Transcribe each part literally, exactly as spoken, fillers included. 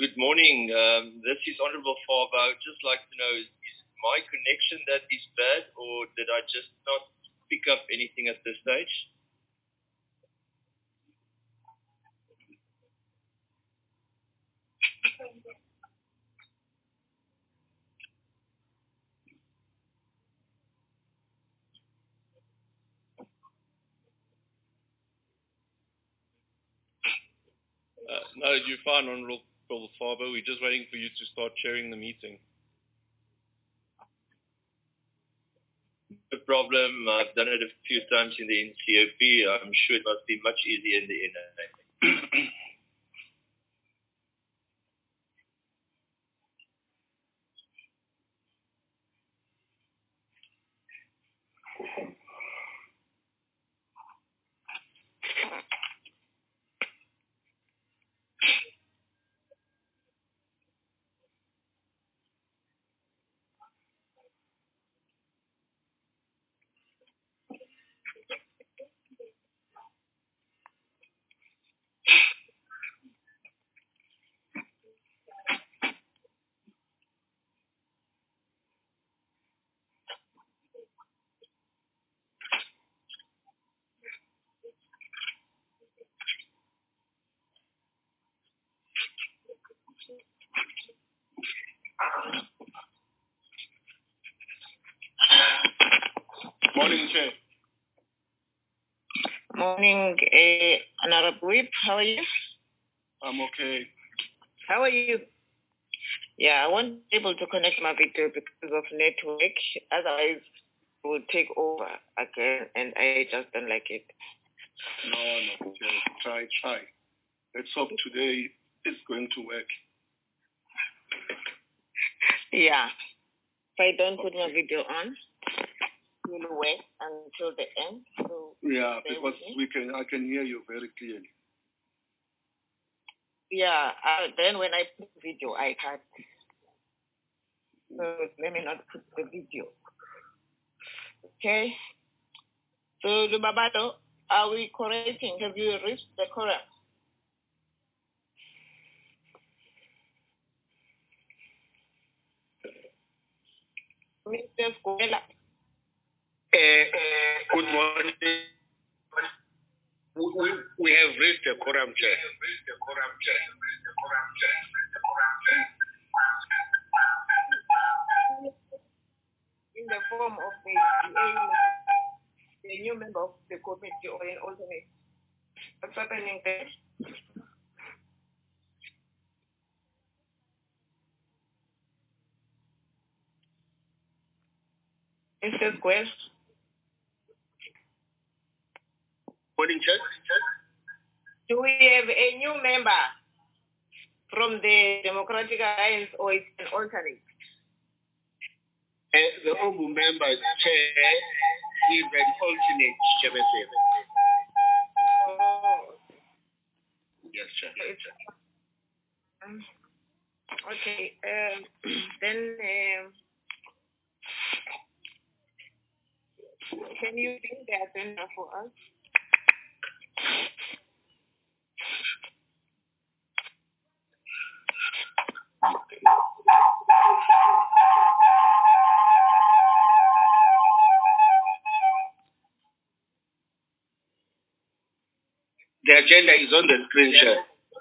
good morning. Um, this is Honorable Farber. I would just like to know, is my connection that is bad, or did I just not pick up anything at this stage? Uh, no, you're fine, Honorable Farber. We're just waiting for you to start sharing the meeting. No problem. I've done it a few times in the N C O P. I'm sure it must be much easier in the N A. Morning, Chair. Morning, uh, Honorable Whip. How are you? I'm okay. How are you? Yeah, I wasn't able to connect my video because of network. Otherwise, it would take over again, and I just don't like it. No, no, Chair. Try, try. Let's hope today is going to work. Yeah. If I don't put my video on, we'll wait until the end. So yeah, because we can, I can hear you very clearly. Yeah, uh, then when I put the video, I can't. So let me not put the video. Okay. So, Lubabato, are we correcting? Have you reached the correct? Mister Skwela. Uh, uh, good morning. We, we, we have reached the quorum, Chair. In the form of the, the, the new member of the committee or an alternate. What's happening there? Mister Square. Morning, Chair. Do we have a new member from the Democratic Alliance or it's an alternate? Uh, the Obu member, Chair, is an alternate, Chair. Oh. Yes, Chair. Um, okay. Um, then um, can you bring the agenda for us? The agenda is on the screen, Chair.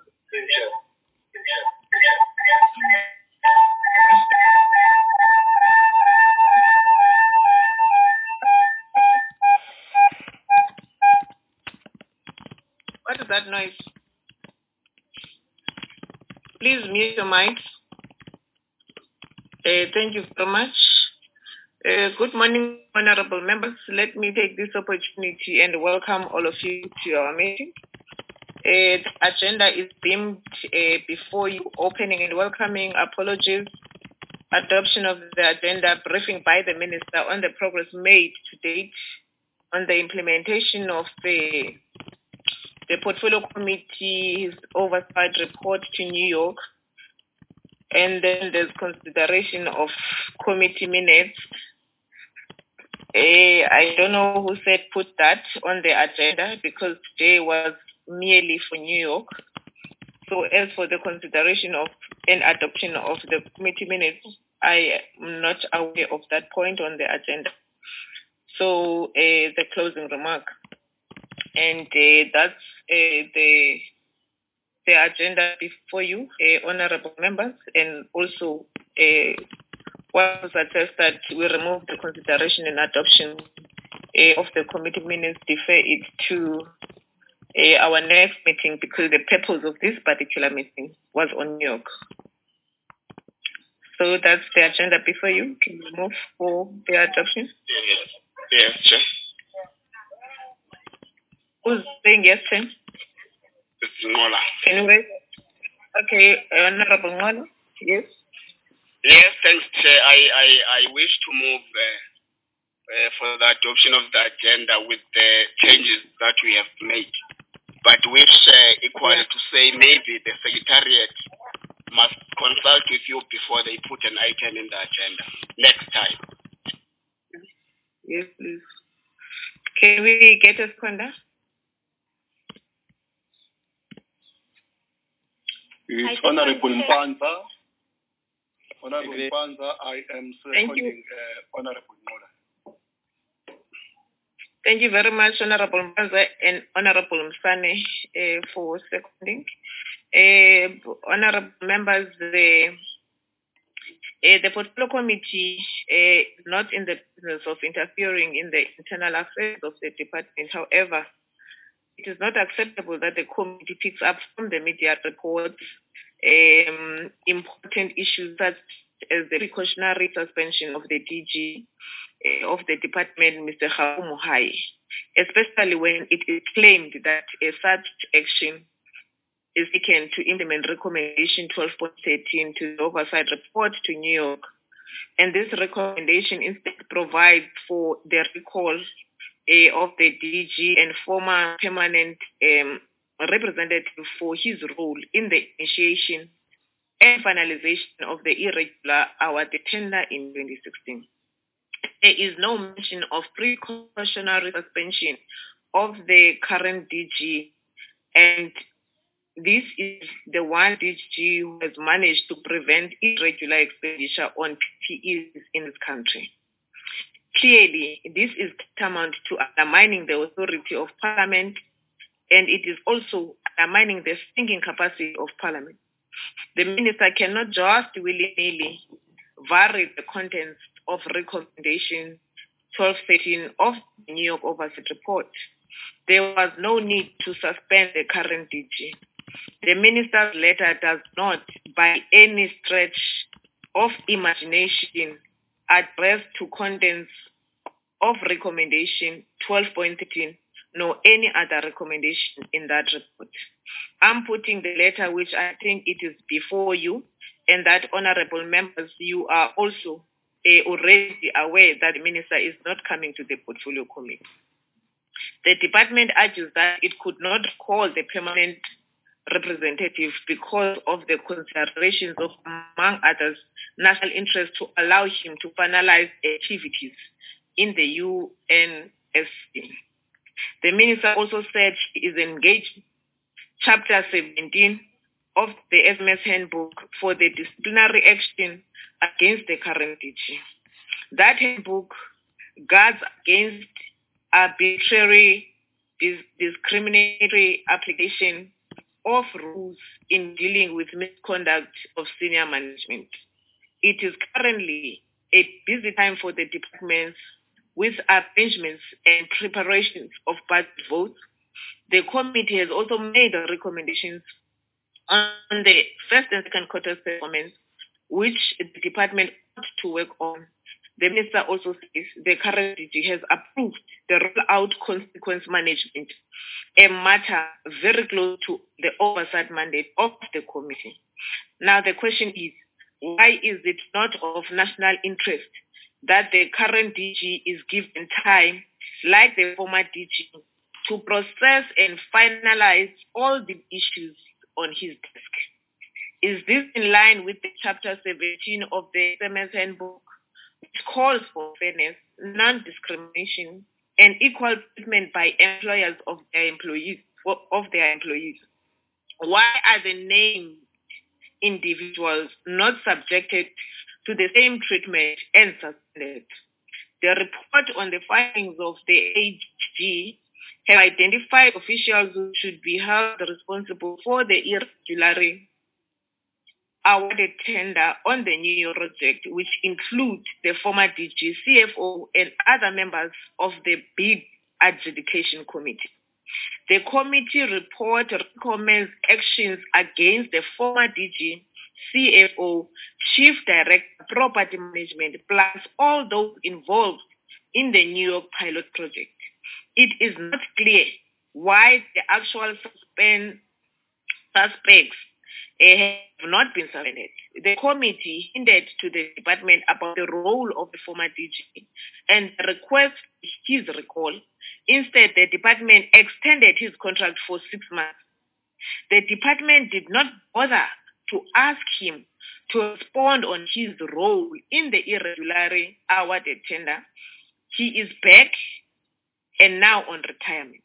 What is that noise? Please mute your mic. Uh, thank you very much. Uh, good morning, honorable members. Let me take this opportunity and welcome all of you to our meeting. Uh, the agenda is deemed uh, before you opening and welcoming. Apologies. Adoption of the agenda, briefing by the minister on the progress made to date on the implementation of the, the portfolio committee's oversight report to New York. And then there's consideration of committee minutes. Uh, I don't know who said put that on the agenda because today was merely for New York. So as for the consideration of and adoption of the committee minutes. I am not aware of that point on the agenda. So uh, the closing remark, and uh, that's uh, the the agenda before you, uh, honourable members, and also uh, what suggests that we remove the consideration and adoption uh, of the committee minutes, defer it to uh, our next meeting because the purpose of this particular meeting was on New York. So that's the agenda before you. Can we move for the adoption? Yes, yes, Chair. Who's saying yes, Chair? It's Ngola. Can you wait? Okay, Honorable Ngola. Yes. Yes, thanks, Chair. I, I, I wish to move uh, uh, for the adoption of the agenda with the changes that we have made. But wish uh, equally yeah. to say maybe the Secretariat must consult with you before they put an item in the agenda next time. Yes, please. Can we get a seconder? It's Honorable Mpanza. Honorable Mpanza, I am seconding uh, Honorable Ngola. Thank you very much, Honorable Mpanza and Honorable Msane, uh, for seconding. Uh, honorable members, the uh, the Portfolio Committee uh, is not in the business of interfering in the internal affairs of the department. However, it is not acceptable that the committee picks up from the media reports um, important issues such as the precautionary suspension of the D G uh, of the department, Mister Khabu Mohai, especially when it is claimed that uh, such action is taken to implement recommendation twelve point thirteen to the oversight report to New York. And this recommendation instead provides for the recall uh, of the D G and former permanent um, representative for his role in the initiation and finalization of the irregular award tender in twenty sixteen. There is no mention of precautionary suspension of the current D G, and this is the one D G who has managed to prevent irregular expenditure on P P Es in this country. Clearly, this is tantamount to undermining the authority of Parliament, and it is also undermining the thinking capacity of Parliament. The Minister cannot just willy-nilly vary the contents of recommendation twelve thirteen of the New York Oversight Report. There was no need to suspend the current D G. The Minister's letter does not, by any stretch of imagination, address to contents of recommendation twelve point thirteen, nor any other recommendation in that report. I'm putting the letter, which I think it is before you, and that, honorable members, you are also uh, already aware that the Minister is not coming to the Portfolio Committee. The department argues that it could not call the permanent representative because of the considerations of, among others, national interest to allow him to finalize activities in the U N S C. The Minister also said he is engaged Chapter seventeen of the S M S Handbook for the disciplinary action against the current D G. That handbook guards against arbitrary, dis- discriminatory application of rules in dealing with misconduct of senior management. It is currently a busy time for the departments with arrangements and preparations of budget votes. The committee has also made recommendations on the first and second quarter performance, which the department ought to work on. The Minister also says the current D G has approved the rollout consequence management, a matter very close to the oversight mandate of the committee. Now the question is, why is it not of national interest that the current D G is given time, like the former D G, to process and finalize all the issues on his desk? Is this in line with the Chapter seventeen of the S M S Handbook, which calls for fairness, non-discrimination, and equal treatment by employers of their employees? Of their employees? Why are the named individuals not subjected to the same treatment and suspended. The report on the findings of the A G have identified officials who should be held responsible for the irregularly awarded tender on the new year project, which include the former D G, C F O, and other members of the bid adjudication committee. The committee report recommends actions against the former D G, C F O, Chief Director, Property Management, plus all those involved in the New York pilot project. It is not clear why the actual suspend, suspects have not been suspended. The committee hinted to the department about the role of the former D G and request his recall. Instead, the department extended his contract for six months. The department did not bother to ask him to respond on his role in the irregularly awarded tender. He is back and now on retirement.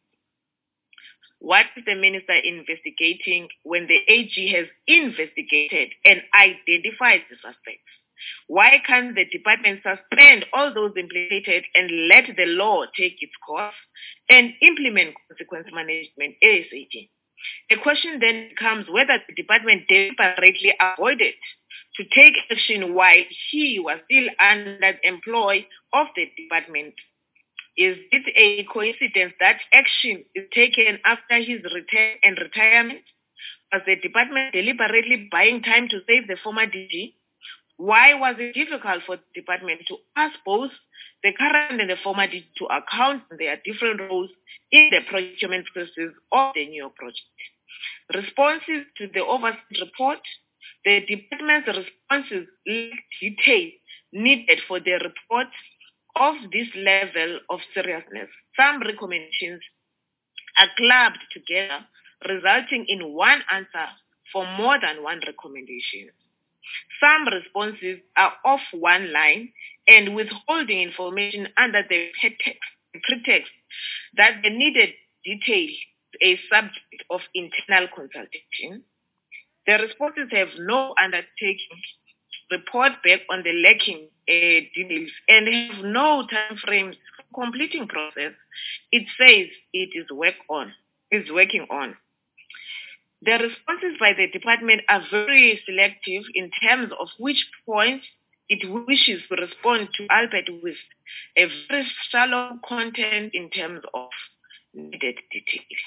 What is the minister investigating when the A G has investigated and identified the suspects? Why can't the department suspend all those implicated and let the law take its course and implement consequence management ASAP? The question then becomes whether the department deliberately avoided to take action while he was still under the employ of the department. Is it a coincidence that action is taken after his return and retirement? Was the department deliberately buying time to save the former D G? Why was it difficult for the department to ask both the current and the former D G to account for their different roles in the procurement process of the new project? Responses to the oversight report, the department's responses lack detail needed for the report of this level of seriousness. Some recommendations are clubbed together, resulting in one answer for more than one recommendation. Some responses are off one line and withholding information under the pretext that the needed detail is a subject of internal consultation. The responses have no undertaking report back on the lacking uh, details and have no time frames for completing process. It says it is work on, is working on. The responses by the department are very selective in terms of which points it wishes to respond to, albeit with a very shallow content in terms of needed detail.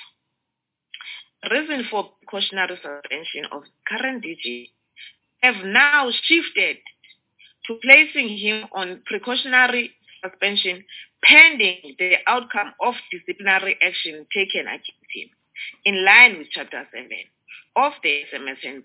Reason for precautionary suspension of current D G have now shifted to placing him on precautionary suspension pending the outcome of disciplinary action taken against him, in line with Chapter seven of the S M S N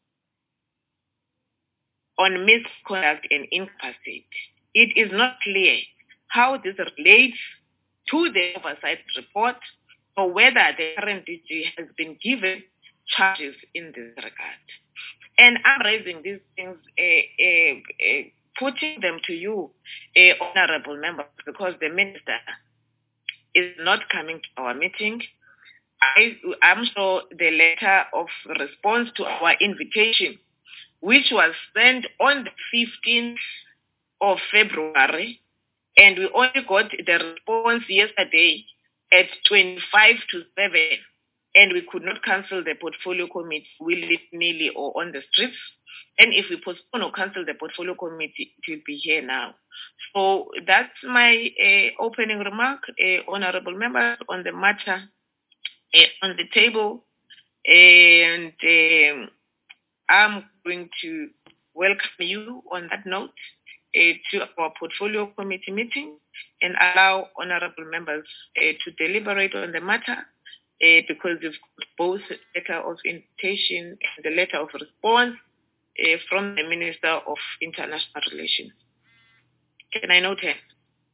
on misconduct and incapacity. It is not clear how this relates to the oversight report or whether the current D G has been given charges in this regard. And I'm raising these things, uh, uh, uh, putting them to you, uh, honorable members, because the minister is not coming to our meeting. I, I'm sure the letter of response to our invitation, which was sent on the fifteenth of February, and we only got the response yesterday at twenty-five to seven, and we could not cancel the portfolio committee willy-nilly or on the streets. And if we postpone or cancel the portfolio committee, it will be here now. So that's my uh, opening remark, uh, honorable members, on the matter uh, on the table. And um, I'm going to welcome you on that note uh, to our portfolio committee meeting and allow honorable members uh, to deliberate on the matter uh, because we've got both the letter of invitation and the letter of response uh, from the Minister of International Relations. Can I note it?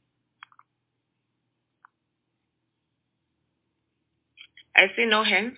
I see no hands.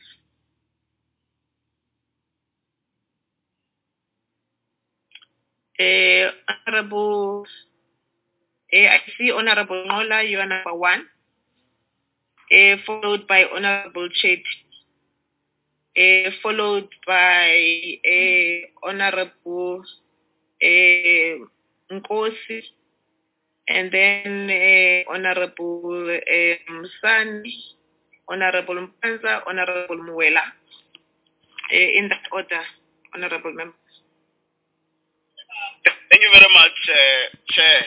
Uh, Honorable, uh, I see Honorable Nola, you are number one, uh, followed by Honorable Chet. uh, followed by uh, Honorable uh, Nkosi, and then uh, Honorable uh, Msani, Honorable Mpanza, Honorable Muela. Uh, in that order, Honorable Members. Thank you very much, uh, Chair.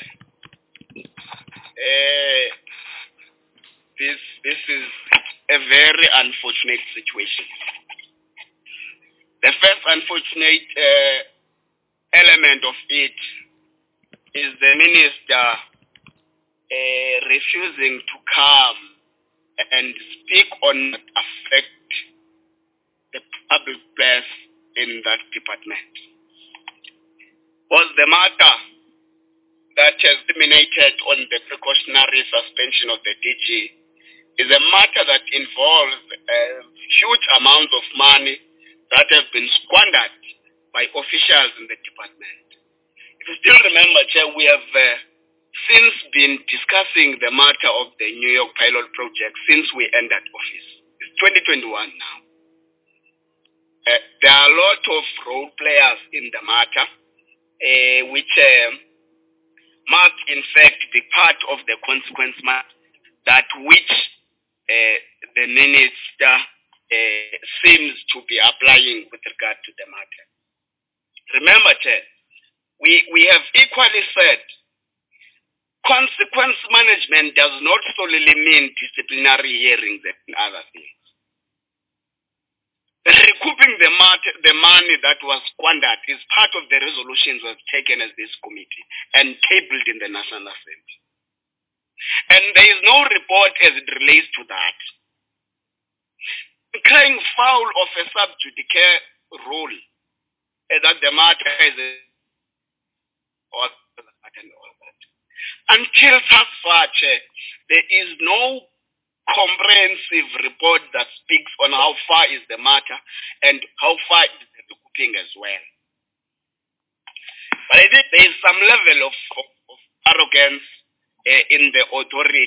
Uh, this this is a very unfortunate situation. The first unfortunate uh, element of it is the minister uh, refusing to come and speak on what affect the public place in that department. Was the matter that has terminated on the precautionary suspension of the D G is a matter that involves uh, huge amounts of money that have been squandered by officials in the department. If you still remember, Chair, we have uh, since been discussing the matter of the New York pilot project since we entered office. It's twenty twenty-one now. Uh, there are a lot of role players in the matter, uh, which uh, must in fact be part of the consequence map that which uh, the minister uh, seems to be applying with regard to the matter. Remember, Chair, we, we have equally said consequence management does not solely mean disciplinary hearings and other things. Recouping the, mat- the money that was squandered is part of the resolutions was taken as this committee and tabled in the National Assembly. And there is no report as it relates to that. Crying foul of a sub judice role uh, that the matter is a, or, and all that. Until thus far, Chair, there is no comprehensive report that speaks on how far is the matter and how far is the recouping as well. But I think there is some level of, of, of arrogance uh, in the authority.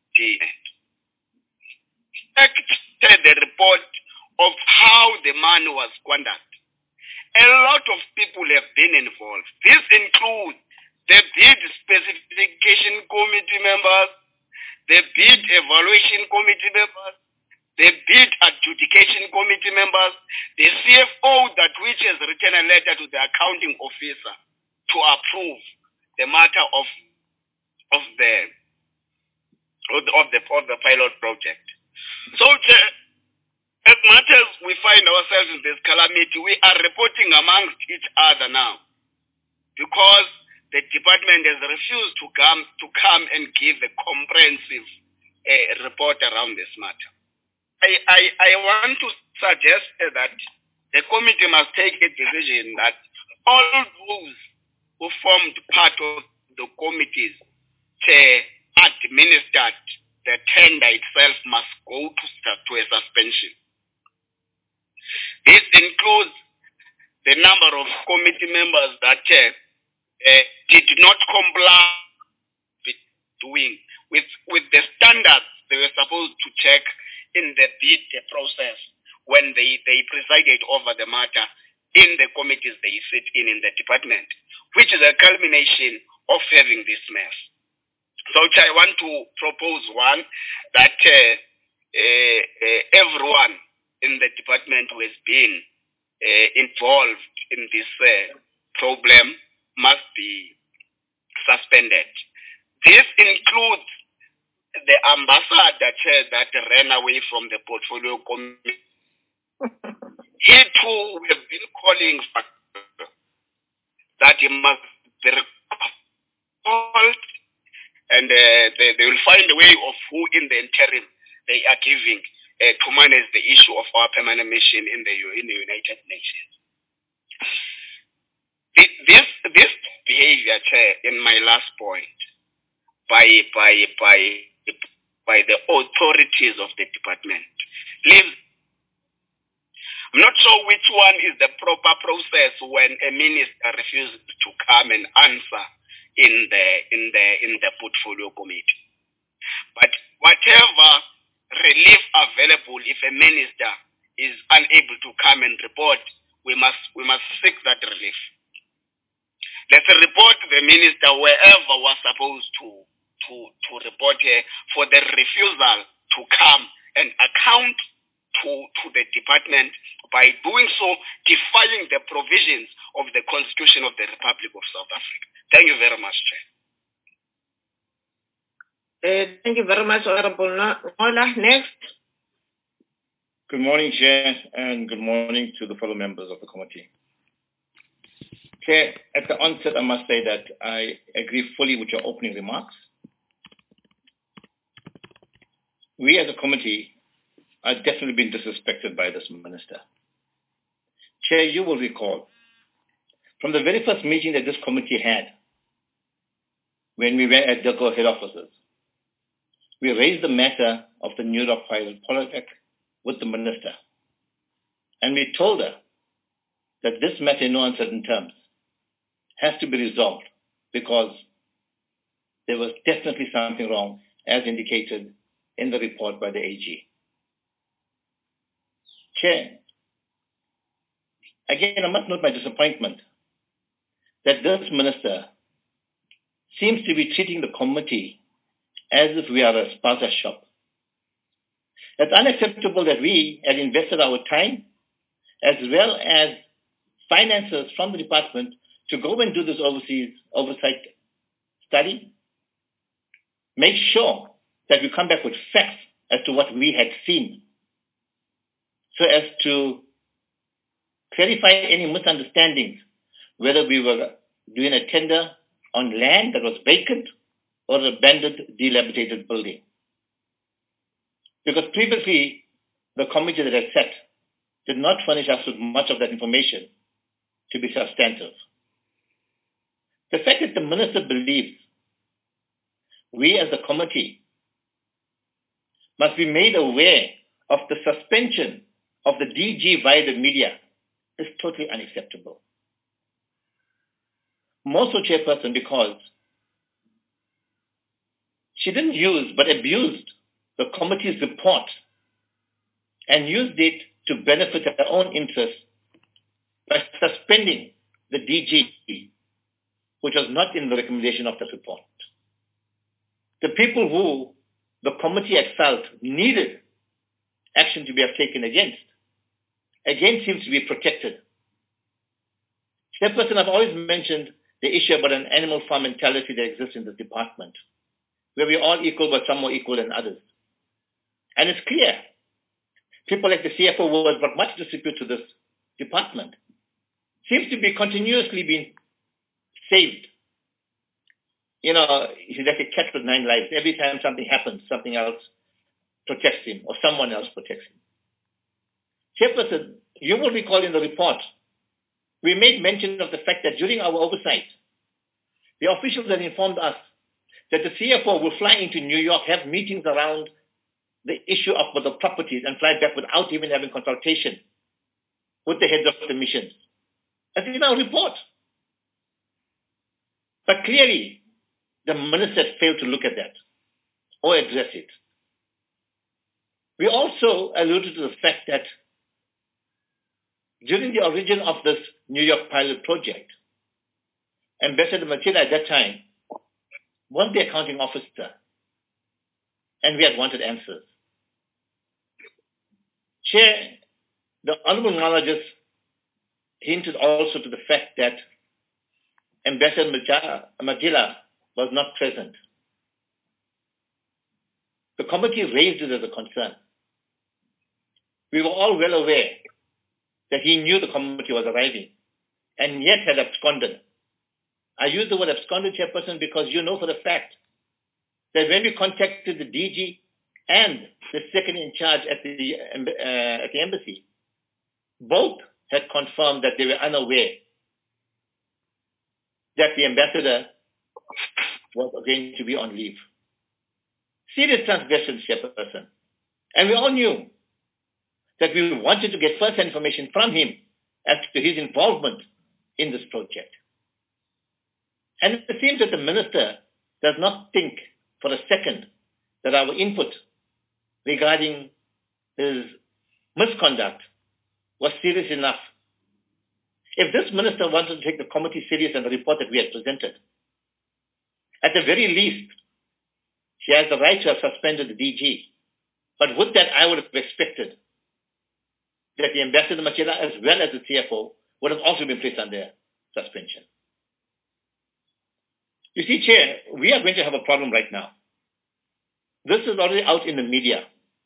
Check the report of how the money was squandered. A lot of people have been involved. This includes the bid specification committee members, the bid evaluation committee members, the bid adjudication committee members, the C F O that which has written a letter to the accounting officer to approve the matter of of the of the of the, of the pilot project. So as much as we find ourselves in this calamity, we are reporting amongst each other now because the department has refused to come to come and give a comprehensive uh, report around this matter. I, I, I want to suggest that the committee must take a decision that all those who formed part of the committees to administered the tender itself must go to, to a suspension. This includes the number of committee members that uh, uh, did not comply with doing with, with the standards they were supposed to check in the bid process when they, they presided over the matter in the committees they sit in in the department, which is a culmination of having this mess. So I want to propose one that uh, uh, uh, everyone in the department who has been uh, involved in this uh, problem must be suspended. This includes the ambassador chair that ran away from the portfolio committee. He too have been calling for that he must be recalled, and uh, they, they will find a way of who in the interim they are giving uh, to manage the issue of our permanent mission in the in the United Nations. This this behavior, Chair, in my last point, by by by by the authorities of the department, leaves. I'm not sure which one is the proper process when a minister refuses to come and answer in the in the in the portfolio committee. But whatever relief available if a minister is unable to come and report, we must we must seek that relief. Let's report the minister wherever was supposed to to to report her for the refusal to come and account to to the department, by doing so defying the provisions of the Constitution of the Republic of South Africa. Thank you very much, Chair. Uh, thank you very much, Honorable Ngola. Next. Good morning, Chair, and good morning to the fellow members of the committee. Chair, at the onset, I must say that I agree fully with your opening remarks. We as a committee are definitely being disrespected by this minister. Chair, you will recall, from the very first meeting that this committee had, when we were at DIRCO head offices, we raised the matter of the New York pilot project with the minister. And we told her that this matter in no uncertain terms has to be resolved because there was definitely something wrong, as indicated in the report by the A G. Chair, again, I must note my disappointment that this minister seems to be treating the committee as if we are a spaza shop. It's unacceptable that we have invested our time as well as finances from the department to go and do this overseas oversight study, make sure that we come back with facts as to what we had seen, so as to clarify any misunderstandings, whether we were doing a tender on land that was vacant or an abandoned, dilapidated building. Because previously, the committee that had sat did not furnish us with much of that information to be substantive. The fact that the minister believes we as a committee must be made aware of the suspension of the D G via the media is totally unacceptable. More so, Chairperson, because she didn't use but abused the committee's report and used it to benefit her own interests by suspending the D G, which was not in the recommendation of the report. The people who the committee had felt needed action to be taken against, again seems to be protected. Chairperson, I've always mentioned the issue about an animal farm mentality that exists in this department, where we're all equal, but some more equal than others. And it's clear, people like the C F O who has brought much disrepute to this department seems to be continuously being saved. You know, he's like a cat with nine lives. Every time something happens, something else protects him, or someone else protects him. Chairperson, you will recall in the report, we made mention of the fact that during our oversight, the officials had informed us that the C F O will fly into New York, have meetings around the issue of the properties, and fly back without even having consultation with the heads of the missions. That's in our report. But clearly, the minister failed to look at that or address it. We also alluded to the fact that during the origin of this New York pilot project, Ambassador Matila at that time was the accounting officer, and we had wanted answers. Chair, the Honorable Ngala just hinted also to the fact that Ambassador Matila was not present. The committee raised it as a concern. We were all well aware that he knew the committee was arriving and yet had absconded. I use the word absconded, Chairperson, because you know for the fact that when we contacted the D G and the second in charge at the, uh, at the embassy, both had confirmed that they were unaware that the ambassador was going to be on leave. Serious transgressions, Chairperson. And we all knew that we wanted to get first information from him as to his involvement in this project. And it seems that the minister does not think for a second that our input regarding his misconduct was serious enough. If this minister wanted to take the committee serious and the report that we had presented, at the very least, she has the right to have suspended the D G. But with that, I would have expected that the Ambassador Machela, as well as the C F O, would have also been placed under suspension. You see, Chair, we are going to have a problem right now. This is already out in the media.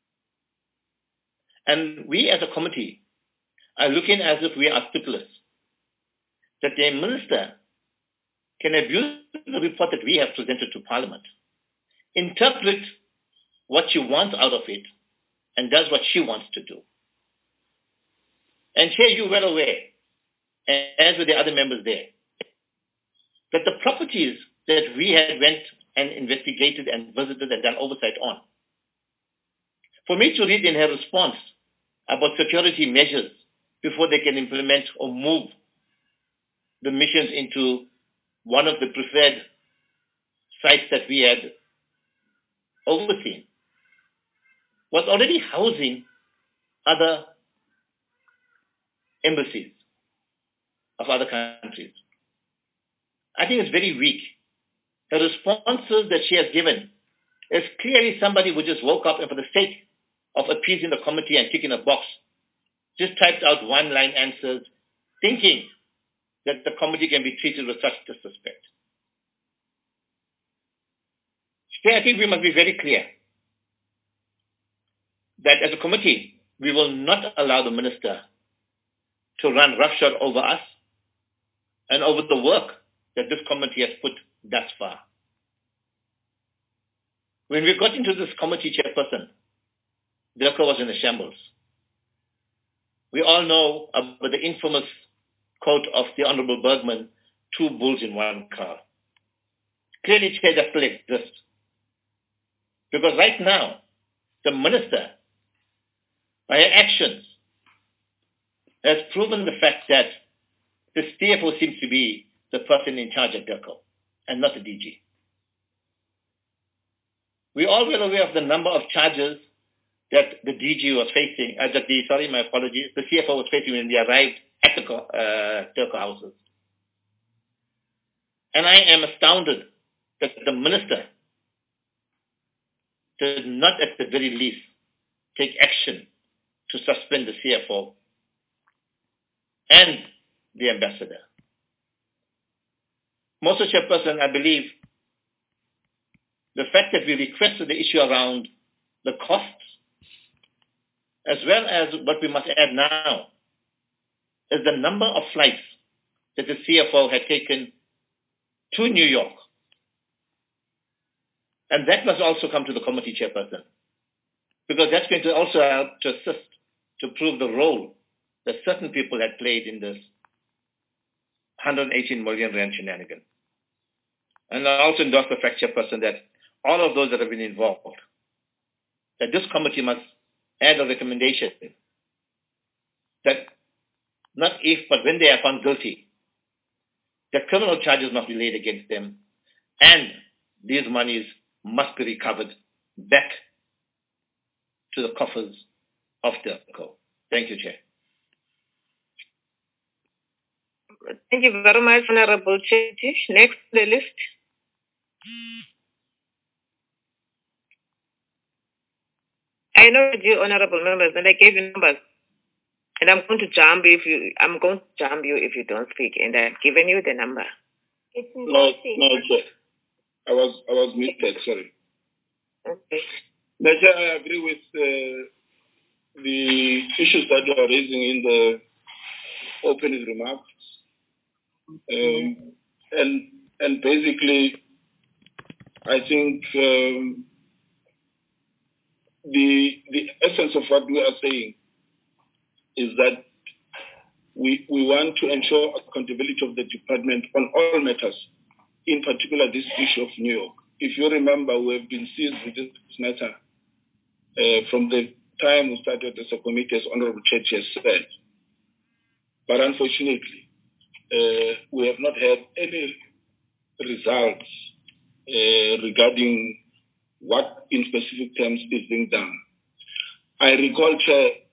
And we as a committee are looking as if we are stupid, that the minister can abuse the report that we have presented to Parliament, interpret what she wants out of it, and does what she wants to do. And Chair, you're well aware, as with the other members there, that the properties that we had went and investigated and visited and done oversight on, for me to read in her response about security measures before they can implement or move the missions into one of the preferred sites that we had overseen, was already housing other embassies of other countries. I think it's very weak. The responses that she has given is clearly somebody who just woke up and for the sake of appeasing the committee and ticking a box, just typed out one-line answers, thinking that the committee can be treated with such disrespect. I think we must be very clear that as a committee, we will not allow the minister to run roughshod over us and over the work that this committee has put thus far. When we got into this committee chairperson, DIRCO was in a shambles. We all know about the infamous quote of the Honorable Bergman, two bulls in one car. Clearly, Chair, that still exists. Because right now, the minister, by her actions, has proven the fact that the C F O seems to be the person in charge of DIRCO and not the D G. We're all well aware of the number of charges that the D G was facing, uh, that the, sorry, my apologies, the C F O was facing when they arrived at the uh, DIRCO houses. And I am astounded that the minister did not at the very least take action to suspend the C F O and the ambassador. Mister Chairperson, I believe the fact that we requested the issue around the costs, as well as what we must add now, is the number of flights that the C F O had taken to New York. And that must also come to the committee chairperson, because that's going to also help to assist to prove the role that certain people had played in this one hundred eighteen million rand shenanigan. And I also endorse the fact, chairperson, that all of those that have been involved, that this committee must add a recommendation that not if, but when they are found guilty, that criminal charges must be laid against them, and these monies must be recovered back to the coffers of DIRCO. Thank you, Chair. Thank you very much, Honorable Chetish. Next on the list. I know you, honorable members, and I gave you numbers. And I'm going to jump if you I'm going to jump you if you don't speak, and I've given you the number. It's no, no, Chair. I was I was muted, sorry. Okay. Chair, I agree with uh, the issues that you are raising in the opening remarks. Um, and and basically, I think um, the the essence of what we are saying is that we we want to ensure accountability of the department on all matters, in particular this issue of New York. If you remember, we have been seized with this matter uh, from the time we started as a committee, as Honorable Church has said. But unfortunately, uh, we have not had any results uh, regarding what in specific terms is being done. I recall, Chair,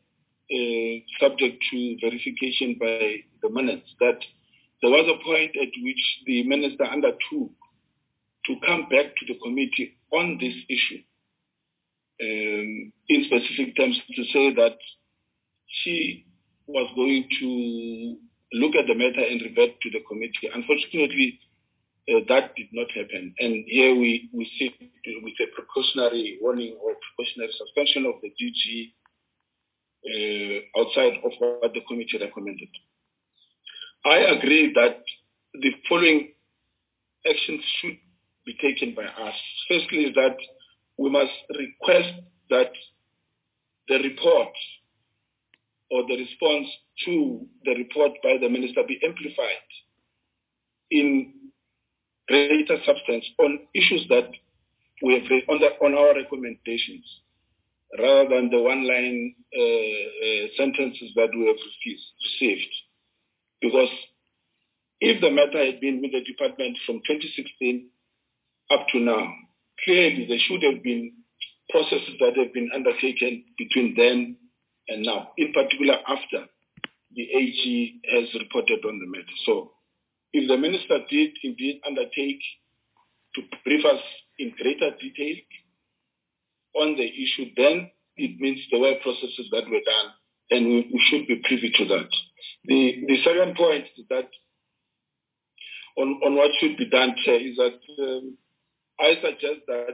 uh, subject to verification by the minutes, that there was a point at which the minister undertook to come back to the committee on this issue, um, in specific terms, to say that she was going to look at the matter and revert to the committee. Unfortunately, uh, that did not happen. And here we, we sit with a precautionary warning or precautionary suspension of the D G uh, outside of what the committee recommended. I agree that the following actions should be taken by us. Firstly, is that we must request that the report or the response to the report by the minister be amplified in greater substance on issues that we have raised on, the, on our recommendations, rather than the one-line uh, uh, sentences that we have received. Because if the matter had been with the department from twenty sixteen up to now, clearly there should have been processes that have been undertaken between then and now, in particular after the A G has reported on the matter. So if the minister did indeed undertake to brief us in greater detail on the issue, then it means there were processes that were done, and we, we should be privy to that. The, the second point is that on, on what should be done, Chair, is that um, I suggest that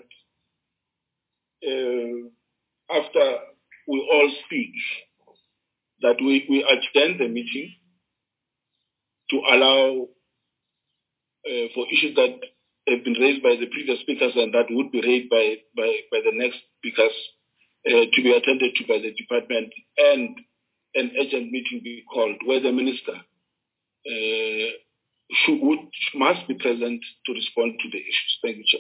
uh, after we all speak, that we, we adjourn the meeting to allow uh, for issues that have been raised by the previous speakers and that would be raised by, by, by the next speakers uh, to be attended to by the department, and an urgent meeting be called where the minister uh, should, would, must be present to respond to the issues. Thank you, Chair.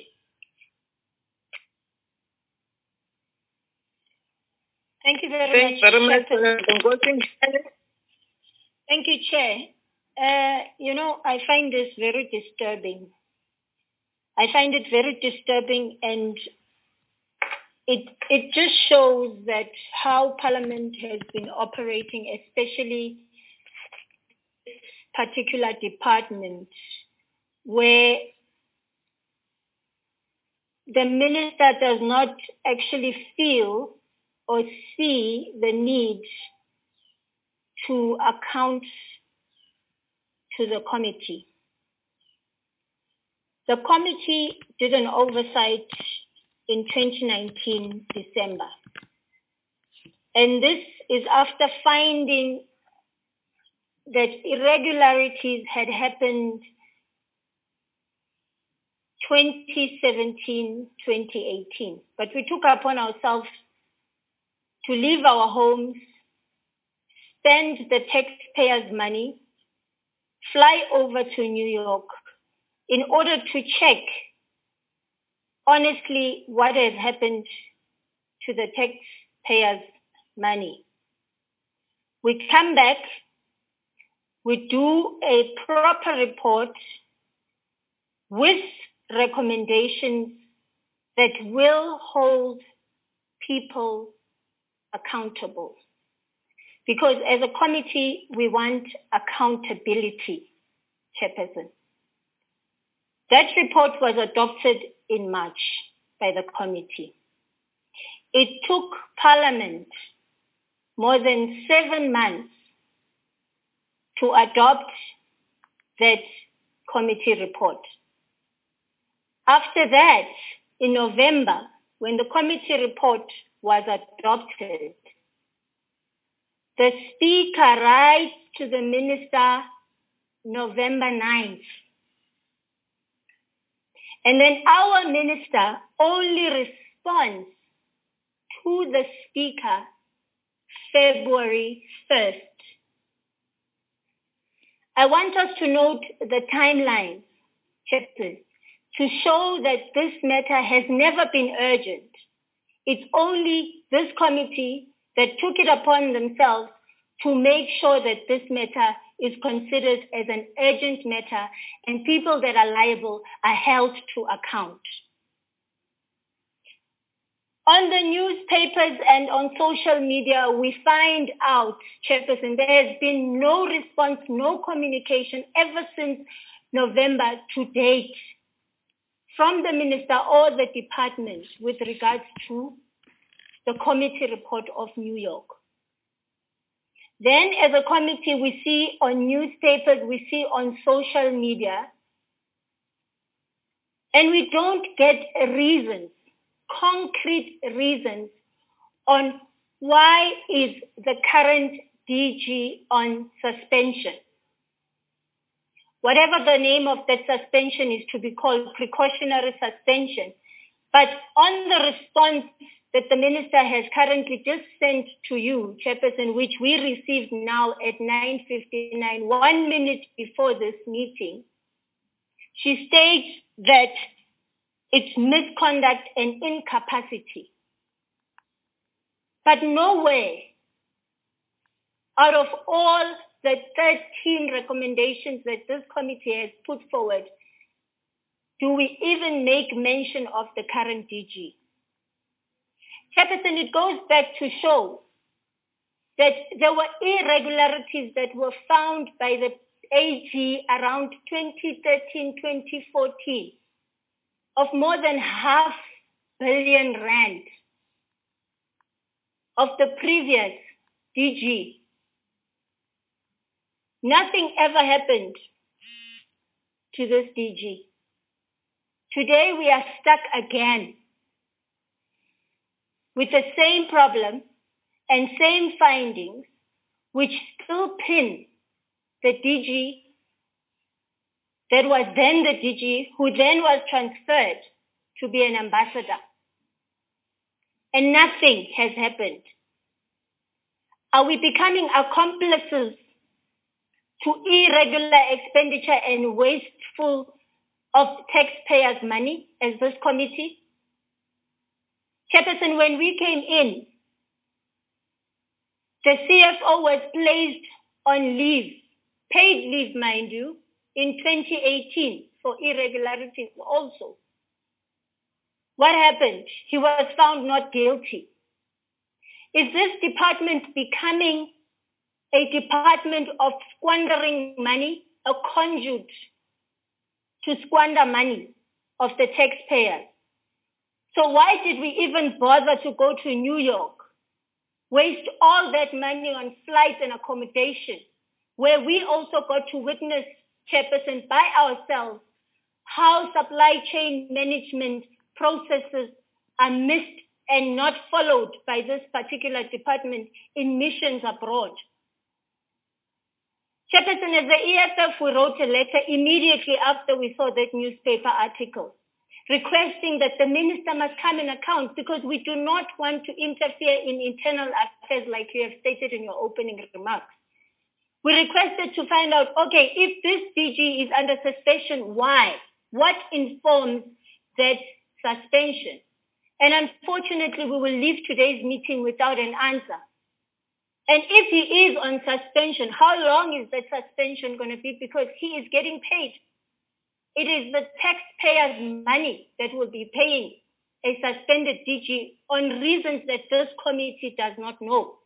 Thank you very Thank much. Very much. Thank you, Chair. Uh, you know, I find this very disturbing. I find it very disturbing, and it it just shows that how Parliament has been operating, especially this particular department, where the minister does not actually feel or see the need to account to the committee. The committee did an oversight in twenty nineteen, December. And this is after finding that irregularities had happened twenty seventeen, twenty eighteen. But we took upon ourselves to leave our homes, spend the taxpayers' money, fly over to New York in order to check honestly what has happened to the taxpayers' money. We come back, we do a proper report with recommendations that will hold people accountable. Because as a committee, we want accountability, Chairperson. That report was adopted in March by the committee. It took Parliament more than seven months to adopt that committee report. After that, in November, when the committee report was adopted, the Speaker writes to the Minister November ninth. And then our Minister only responds to the Speaker February first. I want us to note the timeline, Chairperson, to show that this matter has never been urgent. It's only this committee that took it upon themselves to make sure that this matter is considered as an urgent matter and people that are liable are held to account. On the newspapers and on social media, we find out, Chairperson, there has been no response, no communication ever since November to date from the minister or the department with regards to the committee report of New York. Then as a committee, we see on newspapers, we see on social media, and we don't get reasons, concrete reasons on why is the current D G on suspension. Whatever the name of that suspension is to be called, precautionary suspension. But on the response that the minister has currently just sent to you, Chairperson, which we received now at nine fifty-nine, one minute before this meeting, she states that it's misconduct and incapacity. But nowhere out of all the thirteen recommendations that this committee has put forward do we even make mention of the current D G. Chairperson, it goes back to show that there were irregularities that were found by the A G around twenty thirteen, twenty fourteen of more than half billion rand of the previous D G. Nothing ever happened to this D G. Today we are stuck again with the same problem and same findings, which still pin the D G that was then the D G, who then was transferred to be an ambassador. And nothing has happened. Are we becoming accomplices to irregular expenditure and wasteful of taxpayers' money as this committee? Chairperson, when we came in, the C F O was placed on leave, paid leave, mind you, in twenty eighteen for irregularities also. What happened? He was found not guilty. Is this department becoming a department of squandering money, a conduit to squander money of the taxpayers? So why did we even bother to go to New York, waste all that money on flights and accommodation, where we also got to witness, Chairperson, by ourselves, how supply chain management processes are missed and not followed by this particular department in missions abroad. Chairperson, as the E F F, we wrote a letter immediately after we saw that newspaper article, requesting that the minister must come in account because we do not want to interfere in internal affairs like you have stated in your opening remarks. We requested to find out, okay, if this D G is under suspension, why? What informs that suspension? And unfortunately, we will leave today's meeting without an answer. And if he is on suspension, how long is that suspension going to be? Because he is getting paid. It is the taxpayers' money that will be paying a suspended D G on reasons that this committee does not know.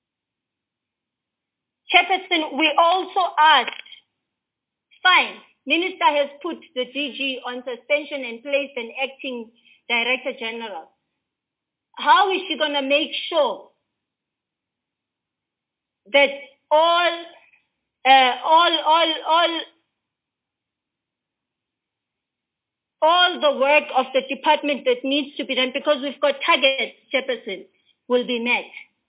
Chairperson, we also asked, fine, Minister has put the D G on suspension and placed an acting Director General. How is she going to make sure that all, uh, all, all, all, all the work of the department that needs to be done, because we've got targets, Chairperson, will be met?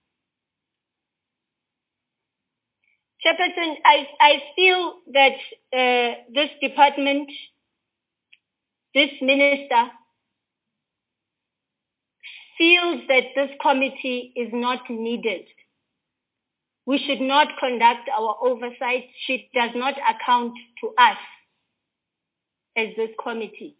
Chairperson, I, I feel that uh, this department, this minister, feels that this committee is not needed. We should not conduct our oversight. She does not account to us as this committee.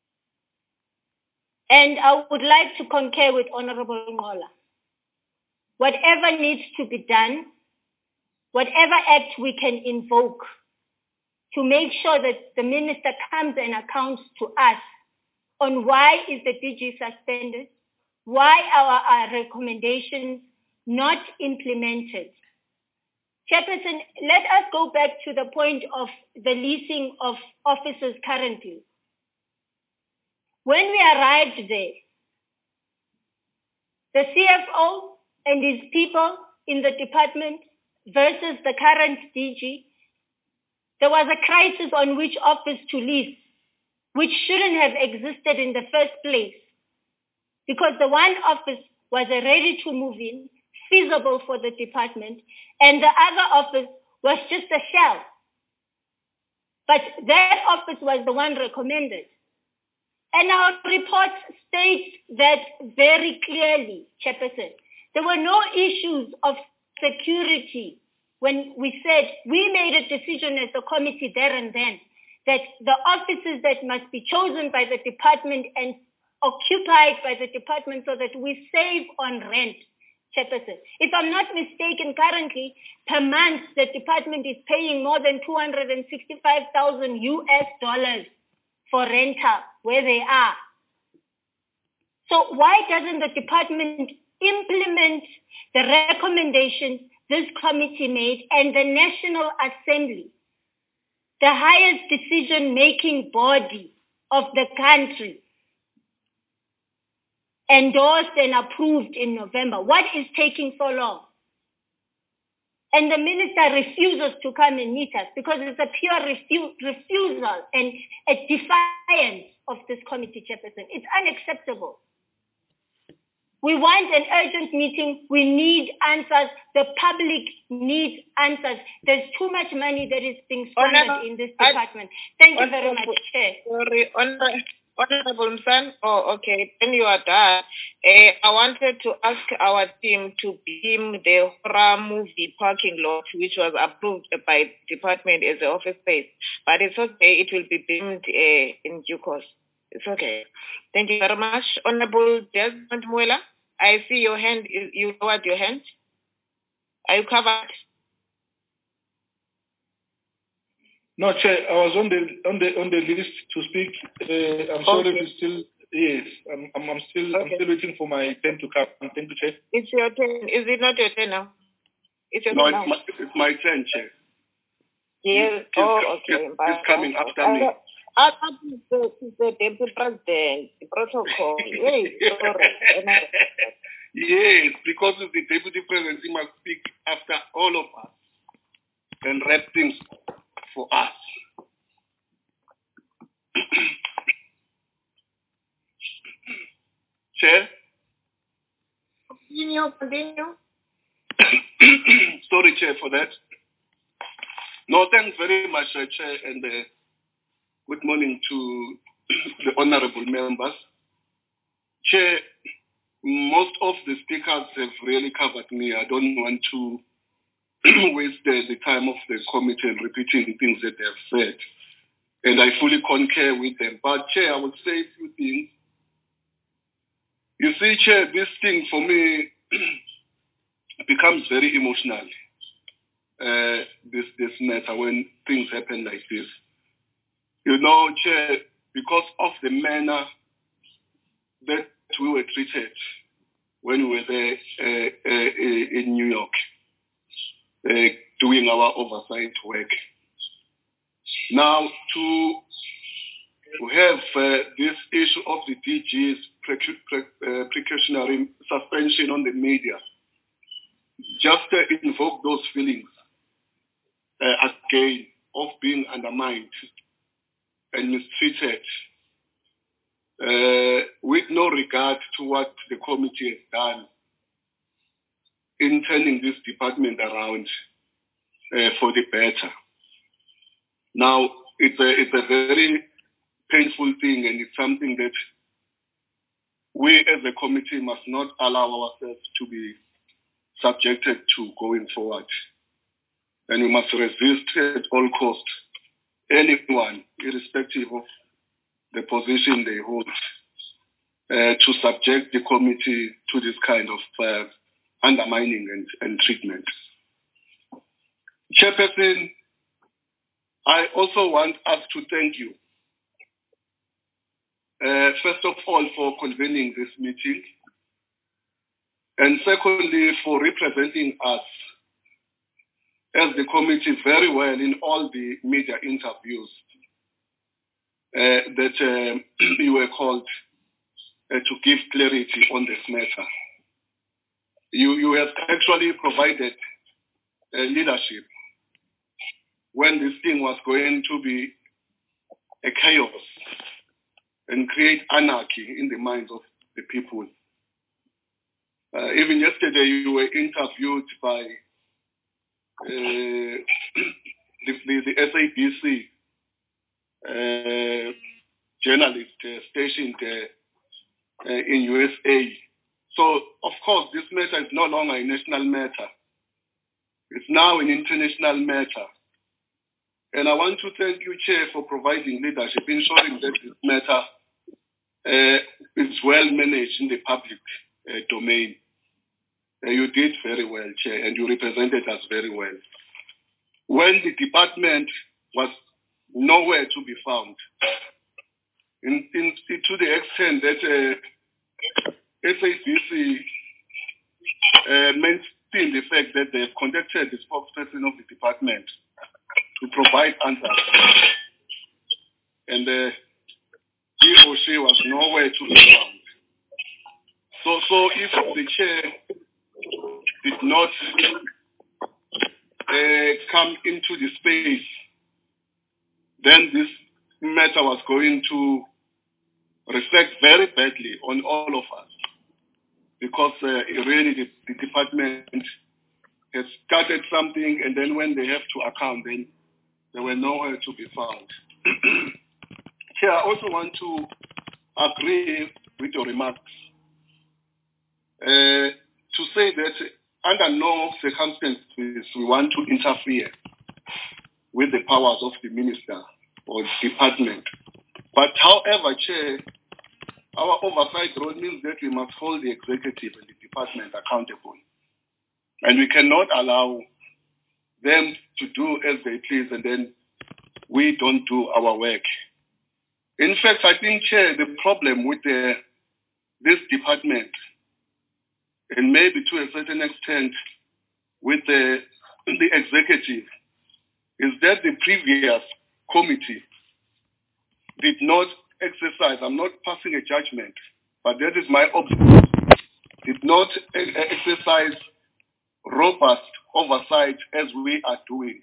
And I would like to concur with Honorable Ngola. Whatever needs to be done, whatever act we can invoke to make sure that the minister comes and accounts to us on why is the D G suspended, why are our recommendations not implemented? Chairperson, let us go back to the point of the leasing of offices currently. When we arrived there, the C F O and his people in the department versus the current D G, there was a crisis on which office to lease, which shouldn't have existed in the first place, because the one office was ready to move in, feasible for the department, and the other office was just a shell. But that office was the one recommended. And our report states that very clearly, Chairperson. There were no issues of security when we said we made a decision as a committee there and then that the offices that must be chosen by the department and occupied by the department so that we save on rent, Chairperson. If I'm not mistaken, currently, per month, the department is paying more than two hundred sixty-five thousand U S dollars for rental where they are. So why doesn't the department implement the recommendations this committee made and the National Assembly, the highest decision-making body of the country, endorsed and approved in November? What is taking so long? And the minister refuses to come and meet us because it's a pure refu- refusal and a defiance of this committee, Chairperson. It's unacceptable. We want an urgent meeting. We need answers. The public needs answers. There's too much money that is being squandered in this department. Thank you very much, Chair. Sorry, Honorable, Honorable Msan. Oh, okay. Then you are done. Uh, I wanted to ask our team to beam the horror movie parking lot, which was approved by the department as an office space. But it's okay. It will be beamed uh, in due course. It's okay. Thank you very much. Honorable Desmond Muela, I see your hand. You lowered your hand. Are you covered? No, Chair, I was on the on the on the list to speak. Uh, I'm sorry okay. if still yes. I'm I'm, I'm still okay. I'm still waiting for my turn to come. Thank you, Chair. It's your turn. Is it not your turn now? It's your no, turn it's now. my, it's my turn, Chair. Yes. He's, oh, okay. He's, he's coming after I, me. I thought he's the, he's the deputy president, the protocol. Wait, sorry. Yes, because of the deputy president, he must speak after all of us and wrap things for us. Chair? Continue, continue. Sorry, Chair, for that. No, thanks very much, uh, Chair, and uh, good morning to the honorable members. Chair, most of the speakers have really covered me. I don't want to waste the, the time of the committee and repeating things that they have said. And I fully concur with them. But, Chair, I would say a few things. You see, Chair, this thing for me becomes very emotional, uh, this, this matter, when things happen like this. You know, Chair, because of the manner that we were treated when we were there uh, uh, in New York, uh, doing our oversight work. Now, to have uh, this issue of the D G's precu- pre- uh, precautionary suspension on the media, just uh, invoke those feelings uh, again of being undermined and mistreated, uh, with no regard to what the committee has done in turning this department around uh, for the better. Now, it's a, it's a very painful thing, and it's something that we as a committee must not allow ourselves to be subjected to going forward. And we must resist at all costs anyone, irrespective of the position they hold, uh, to subject the committee to this kind of uh, undermining and, and treatment. Chairperson, I also want us to thank you, uh, first of all, for convening this meeting And secondly, for representing us as the committee very well in all the media interviews uh, that uh, you were called uh, to give clarity on this matter. You, you have actually provided uh, leadership when this thing was going to be a chaos and create anarchy in the minds of the people. Uh, even yesterday, you were interviewed by uh, the, the, the S A B C uh, journalist uh, stationed uh, uh, in U S A. So, of course, this matter is no longer a national matter. It's now an international matter. And I want to thank you, Chair, for providing leadership, ensuring that this matter uh, is well managed in the public uh, domain. Uh, you did very well, Chair, and you represented us very well. When the department was nowhere to be found, in, in, to the extent that uh, S A B C uh, maintained the fact that they have contacted the spokesperson of the department to provide answers, and uh, he or she was nowhere to be found. So, so if the chair did not uh, come into the space, then this matter was going to reflect very badly on all of us, because uh, really the, the department has started something, and then when they have to account, then they were nowhere to be found. Chair, I also want to agree with your remarks uh, to say that under no circumstances we want to interfere with the powers of the minister or department. But however, Chair, our oversight role means that we must hold the executive and the department accountable. And we cannot allow them to do as they please and then we don't do our work. In fact, I think, Chair, the problem with the, this department, and maybe to a certain extent with the, the executive, is that the previous committee did not exercise, I'm not passing a judgment, but that is my observation, did not exercise robust oversight as we are doing.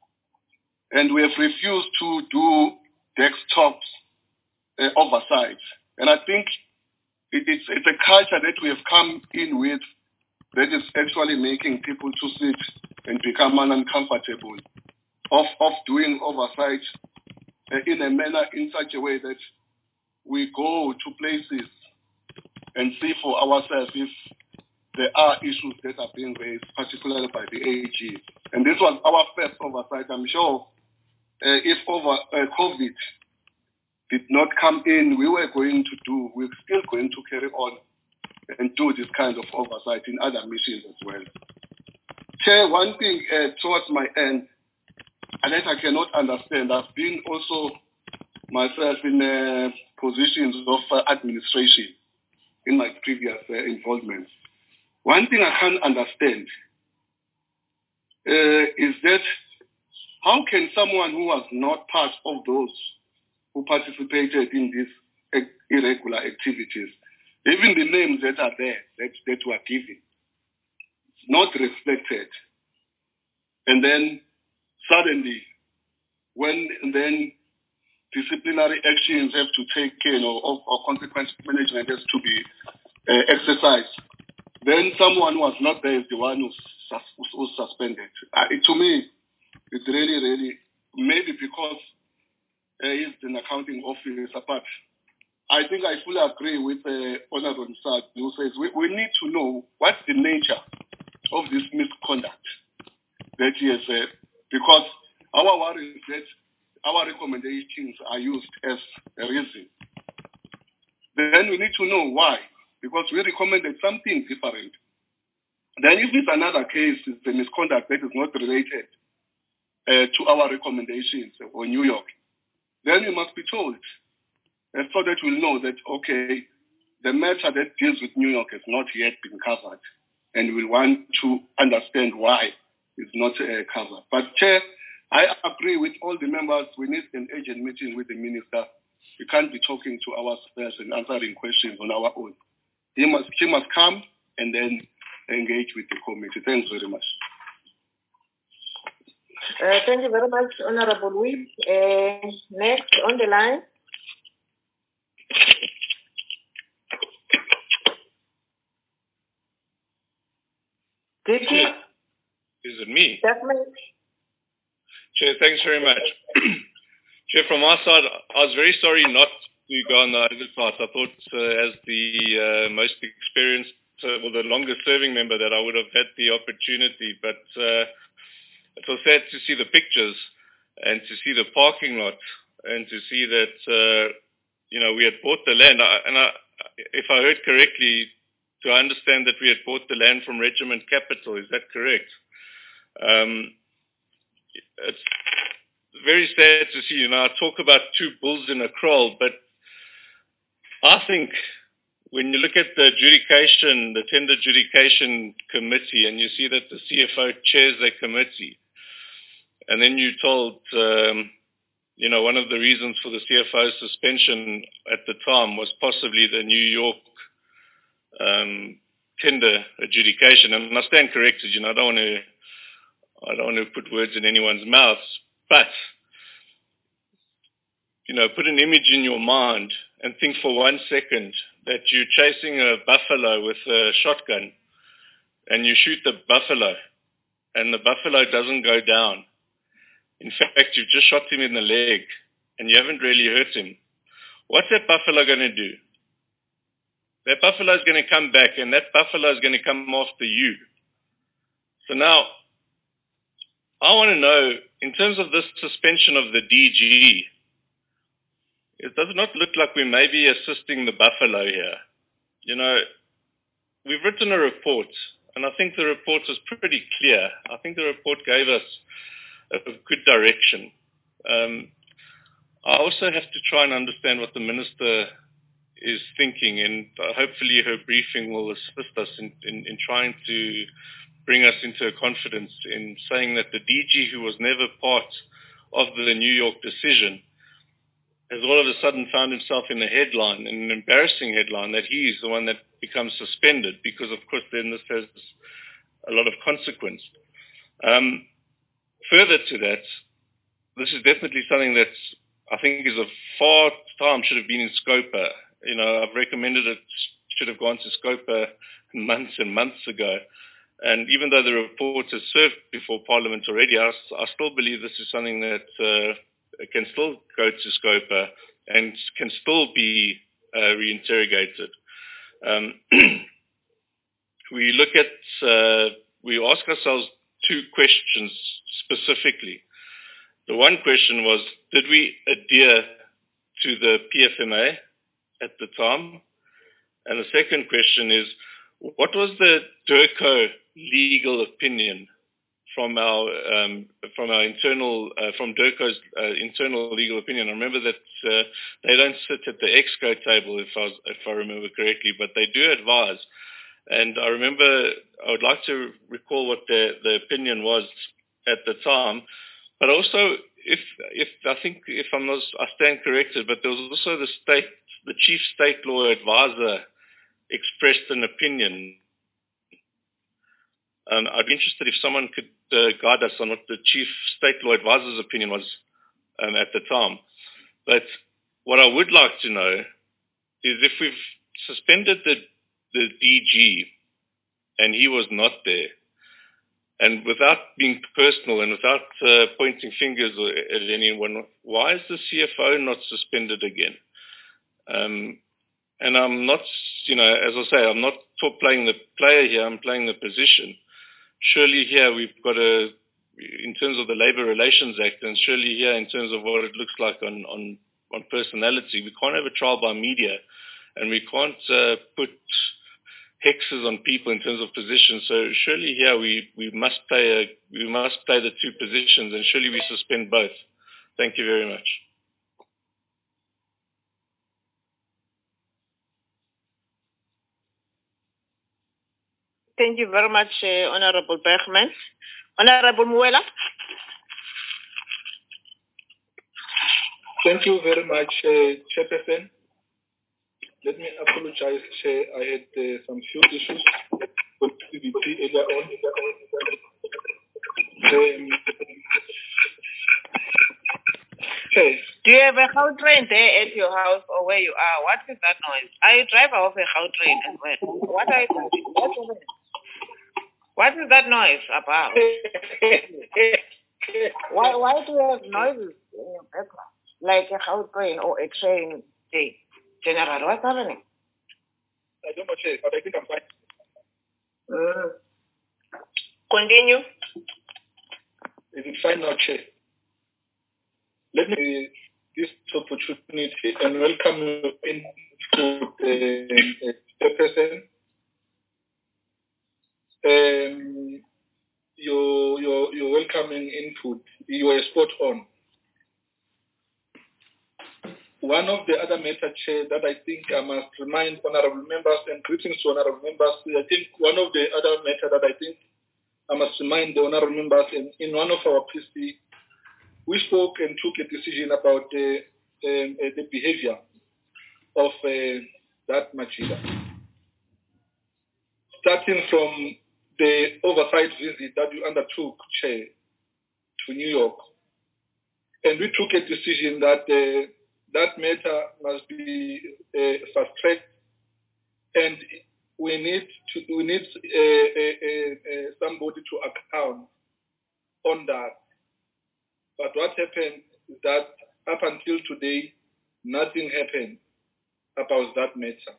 And we have refused to do desktop uh, oversight. And I think it, it's, it's a culture that we have come in with that is actually making people to sit and become uncomfortable of, of doing oversight uh, in a manner, in such a way that we go to places and see for ourselves if there are issues that are being raised, particularly by the A G. And this was our first oversight. I'm sure uh, if over uh, COVID did not come in, we were going to do, we're still going to carry on and do this kind of oversight in other missions as well. Chair, one thing uh, towards my end, and that I cannot understand, I've been also myself in uh, positions of uh, administration in my previous uh, involvements. One thing I can't understand uh, is that how can someone who was not part of those who participated in these irregular activities, even the names that are there, that, that were given, not reflected, and then suddenly, when then disciplinary actions have to take care, or, or, or consequence management has to be uh, exercised, then someone who was not there is the one who's, who's, who's suspended. Uh, it, to me, it's really, really, maybe because uh, he's an accounting officer, but I think I fully agree with uh, Honorable Msad, who says we, we need to know what's the nature of this misconduct that he has said, because our worry is that our recommendations are used as a reason. Then we need to know why, because we recommended something different. Then if it's another case, it's a misconduct that is not related uh, to our recommendations or New York, then we must be told, and so that we'll know that, okay, the matter that deals with New York has not yet been covered. and we want to understand why it's not uh, covered. But Chair, I agree with all the members. We need an urgent meeting with the Minister. We can't be talking to ourselves and answering questions on our own. He must, he must come and then engage with the committee. Thanks very much. Uh, thank you very much, Honorable Whip. Uh, next on the line. Vicky? Is it me? Definitely. Chair, thanks very much. Chair, from our side, I was very sorry not to go on the oversight. I thought uh, as the uh, most experienced, uh, well, the longest serving member, that I would have had the opportunity, but uh, it was sad to see the pictures and to see the parking lot and to see that, uh, you know, we had bought the land. I, and I, if I heard correctly, to understand that we had bought the land from Regiment Capital. Is that correct? Um, it's very sad to see, you know, I talk about two bulls in a kraal, but I think when you look at the adjudication, the tender adjudication committee, and you see that the C F O chairs that committee, and then you told, um, you know, one of the reasons for the C F O's suspension at the time was possibly the New York um, tender adjudication. And I stand corrected, you know, I don't want to, I don't want to put words in anyone's mouths, but, you know, put an image in your mind and think for one second that you're chasing a buffalo with a shotgun and you shoot the buffalo and the buffalo doesn't go down. In fact, you've just shot him in the leg and you haven't really hurt him. What's that buffalo going to do? That buffalo is going to come back and that buffalo is going to come after you. So now, I want to know, in terms of this suspension of the D G, it does not look like we may be assisting the buffalo here. You know, we've written a report, and I think the report was pretty clear. I think the report gave us a good direction. Um, I also have to try and understand what the Minister is thinking, and uh, hopefully her briefing will assist us in, in, in trying to bring us into a confidence in saying that the D G, who was never part of the New York decision, has all of a sudden found himself in a headline, in an embarrassing headline, that he is the one that becomes suspended, because of course then this has a lot of consequence. Um, further to that, this is definitely something that I think is of far time should have been in SCOPA. You know, I've recommended it should have gone to SCOPA months and months ago. And even though the report has served before Parliament already, I, I still believe this is something that uh, can still go to SCOPA and can still be uh, reinterrogated. Um, we look at, uh, we ask ourselves two questions specifically. The one question was, did we adhere to the P F M A at the time? And the second question is, what was the DIRCO legal opinion from our um, from our internal uh, from DIRCO's uh, internal legal opinion? I remember that uh, they don't sit at the EXCO table, if I was, if I remember correctly, but they do advise. And I remember I would like to recall what the the opinion was at the time, but also if if I think if I'm not I stand corrected, but there was also the state the chief state law advisor expressed an opinion. And I'd be interested if someone could uh, guide us on what the chief state law advisor's opinion was um, at the time. But what I would like to know is if we've suspended the, the D G and he was not there, and without being personal and without uh, pointing fingers at anyone, why is the C F O not suspended again? Um, and I'm not, you know, as I say, I'm not playing the player here, I'm playing the position. Surely here we've got a, in terms of the Labour Relations Act, and surely here in terms of what it looks like on, on, on personality, we can't have a trial by media, and we can't uh, put hexes on people in terms of positions. So surely here we, we must play a, we must play the two positions, and surely we suspend both. Thank you very much. Thank you very much, uh, Honorable Bergman. Honorable Muela. Thank you very much, uh, Chairperson. Let me apologize, Chair. I had uh, some few issues with P V T earlier on. Um, Chair. Do you have a cow train there at your house or where you are? What is that noise? I drive off a cow train as well. What are you doing? What's over there? What is that noise about? why why do you have noises in your background? Like a cow train or a train day? General, what's happening? I don't know, Chair, but I think I'm fine. Mm. Continue. Is it fine now, Chair? Let me use this opportunity and welcome you into the Chairperson. Um, your, your, your welcoming input, you were spot on. One of the other matters, Chair, that I think I must remind honorable members, and greetings to honorable members, I think one of the other matters that I think I must remind the honorable members, in, in one of our P C, we spoke and took a decision about the, um, uh, the behavior of uh, that Majida. Starting from the oversight visit that you undertook, Chair, to New York. And we took a decision that uh, that matter must be uh, fast-tracked, and we need to, we need uh, uh, uh, somebody to account on that. But what happened is that up until today, nothing happened about that matter.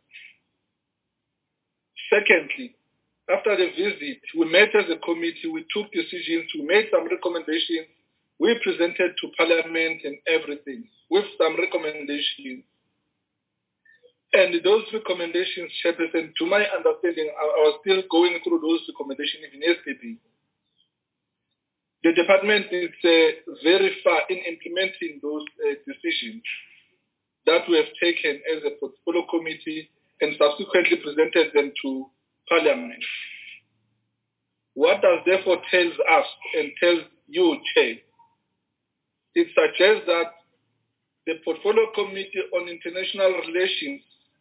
Secondly, after the visit, we met as a committee, we took decisions, we made some recommendations, we presented to Parliament and everything with some recommendations. And those recommendations, Chairperson, to my understanding, I, I was still going through those recommendations even yesterday. The department is uh, very far in implementing those uh, decisions that we have taken as a portfolio committee and subsequently presented them to Parliament. What does therefore tells us and tells you, Chair, it suggests that the Portfolio Committee on International Relations,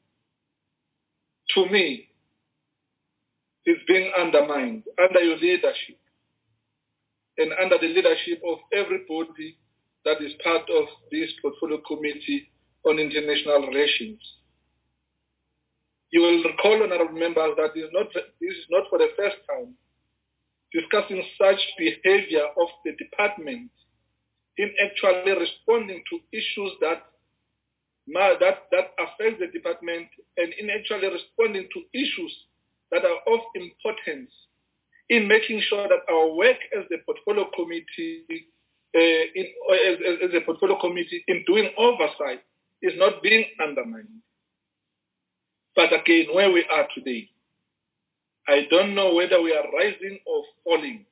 to me, is being undermined under your leadership and under the leadership of everybody that is part of this Portfolio Committee on International Relations. You will recall, honorable members, that this is not, this is not for the first time discussing such behavior of the department in actually responding to issues that, that, that affect the department and in actually responding to issues that are of importance in making sure that our work as the portfolio committee, uh, in, as, as a portfolio committee in doing oversight is not being undermined. But again, where we are today, I don't know whether we are rising or falling.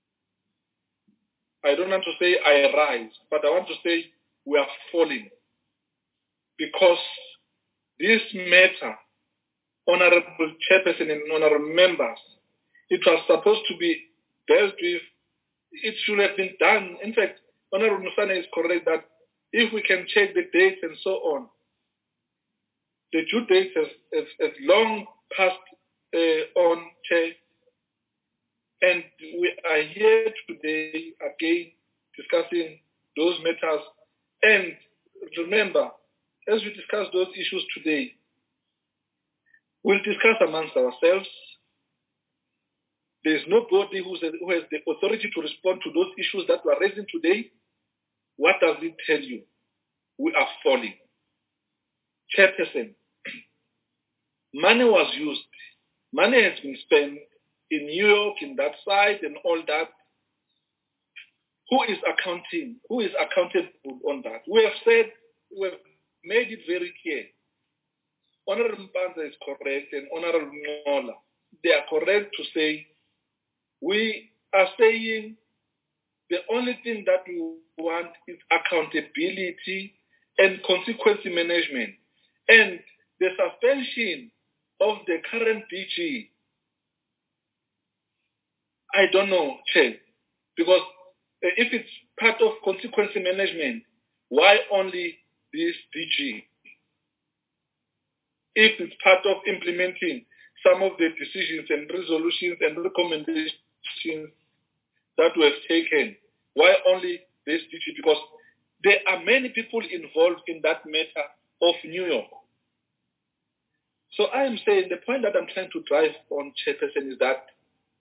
I don't want to say I rise, but I want to say we are falling. Because this matter, honorable chairperson and honorable members, it was supposed to be dealt with. It should have been done. In fact, Honorable Musana is correct that if we can check the dates and so on, the due date has, has, has long passed uh, on, Chair. And we are here today again discussing those matters. And remember, as we discuss those issues today, we'll discuss amongst ourselves. There is nobody who's a, who has the authority to respond to those issues that we are raising today. What does it tell you? We are falling. Chairperson, money was used. Money has been spent in New York, in that site, and all that. Who is accounting? Who is accountable on that? We have said, we have made it very clear. Honorable Mpanza is correct, and Honorable Ngola, they are correct to say, we are saying the only thing that we want is accountability and consequence management. And the suspension of the current D G I don't know, Chair, because uh, if it's part of consequence management, why only this D G? If it's part of implementing some of the decisions and resolutions and recommendations that we have taken, why only this D G? Because there are many people involved in that matter of New York. So I am saying the point that I'm trying to drive on, Chairperson, is that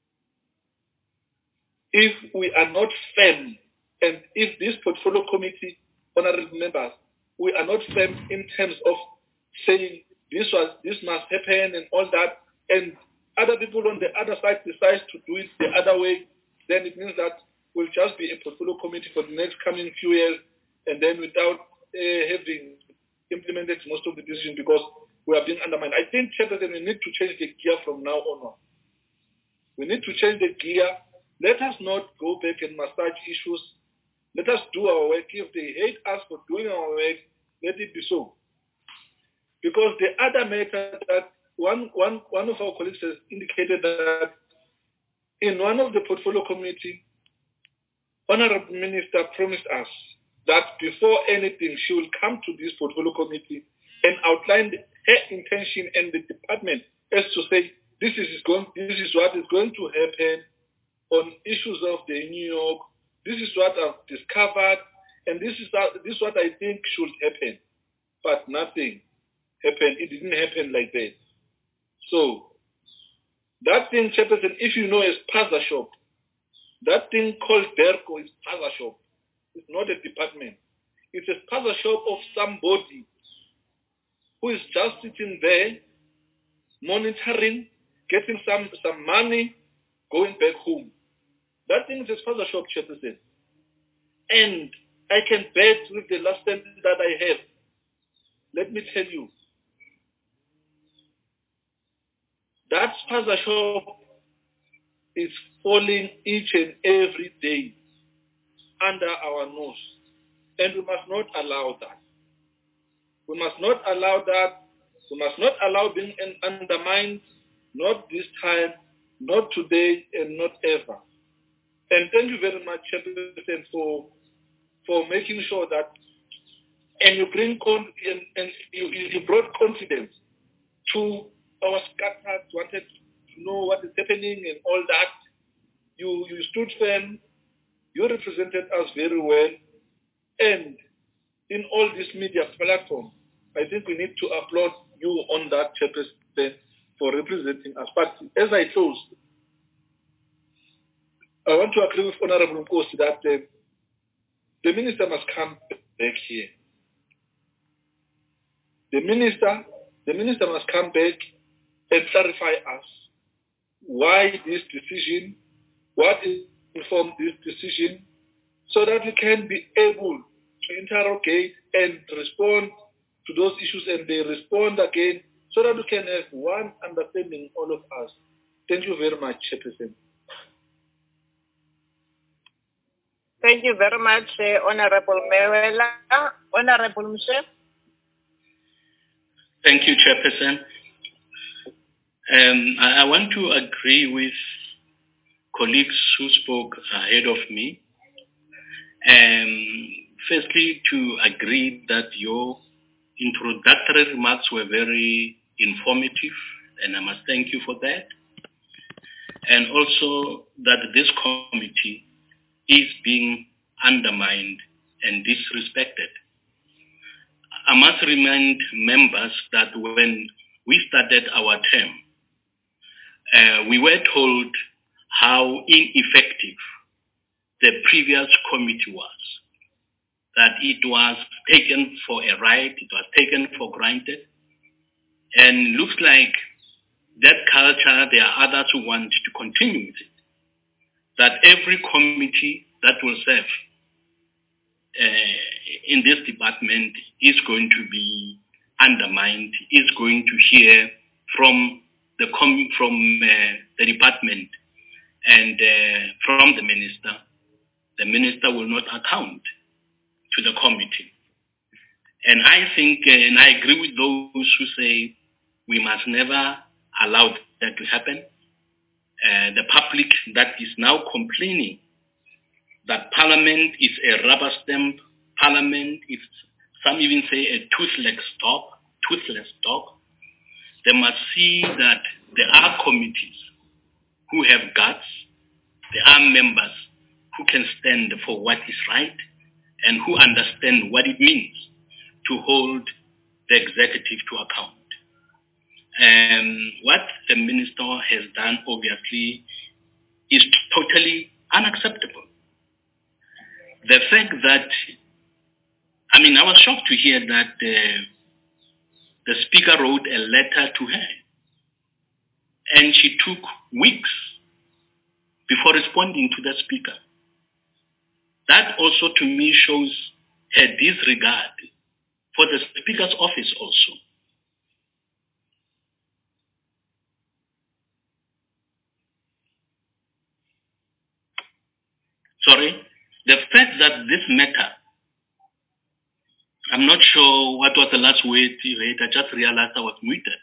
if we are not firm, and if this portfolio committee, honorable members, we are not firm in terms of saying this was this must happen and all that, and other people on the other side decide to do it the other way, then it means that we'll just be a portfolio committee for the next coming few years, and then without uh, having implemented most of the decisions because we are being undermined. I think, Chairperson, we need to change the gear from now on. We need to change the gear. Let us not go back and massage issues. Let us do our work. If they hate us for doing our work, let it be so. Because the other matter that one, one, one of our colleagues has indicated that in one of the portfolio committee, Honorable Minister promised us that before anything, she will come to this portfolio committee and outline her intention and the department as to say, this is, going, this is what is going to happen on issues of the New York. This is what I've discovered, and this is, how, this is what I think should happen. But nothing happened. It didn't happen like that. So, that thing, Chairperson, if you know, is Spaza Shop. That thing called DERCO is Spaza Shop. It's not a department. It's a Spaza Shop of somebody who is just sitting there, monitoring, getting some, some money, going back home. That thing is a Spaza Shop, Chairperson. And I can bet with the last sentence that I have, let me tell you, that Spaza Shop is falling each and every day under our nose. And we must not allow that. We must not allow that. We must not allow being undermined, not this time, not today, and not ever. And thank you very much, Chairperson, for, for making sure that, and you bring con- and, and you, you brought confidence to our scattered, wanted to know what is happening and all that. You, you stood firm. You represented us very well. And in all this media platform, I think we need to applaud you on that, Chairperson, for representing us. But as I close, I want to agree with Honorable Nkosi that uh, the minister must come back here. The minister, the minister must come back and clarify us why this decision, what informed this decision, so that we can be able to interrogate and respond to those issues, and they respond again, so that we can have one understanding, all of us. Thank you very much, Chairperson. Thank you very much, uh, Honorable Mewela. Honorable Mshe. Thank you, Chairperson. Um, I, I want to agree with colleagues who spoke ahead of me. Um, firstly, to agree that your introductory remarks were very informative, and I must thank you for that. And also that this committee is being undermined and disrespected. I must remind members that when we started our term, uh, we were told how ineffective the previous committee was, that it was taken for a ride, it was taken for granted, and looks like that culture, there are others who want to continue with it, that every committee that will serve uh, in this department is going to be undermined, is going to hear from the com- from uh, the department and uh, from the minister. The minister will not account to the committee. And I think, uh, and I agree with those who say we must never allow that to happen. uh, the public that is now complaining that Parliament is a rubber stamp Parliament, if some even say a toothless dog, toothless dog, they must see that there are committees who have guts, there are members who can stand for what is right and who understand what it means to hold the executive to account. And what the minister has done, obviously, is totally unacceptable. The fact that, I mean, I was shocked to hear that uh, the speaker wrote a letter to her and she took weeks before responding to the speaker. That also to me shows her disregard for the speaker's office also. Sorry, the fact that this matter, I'm not sure what was the last word you heard, I just realized I was muted.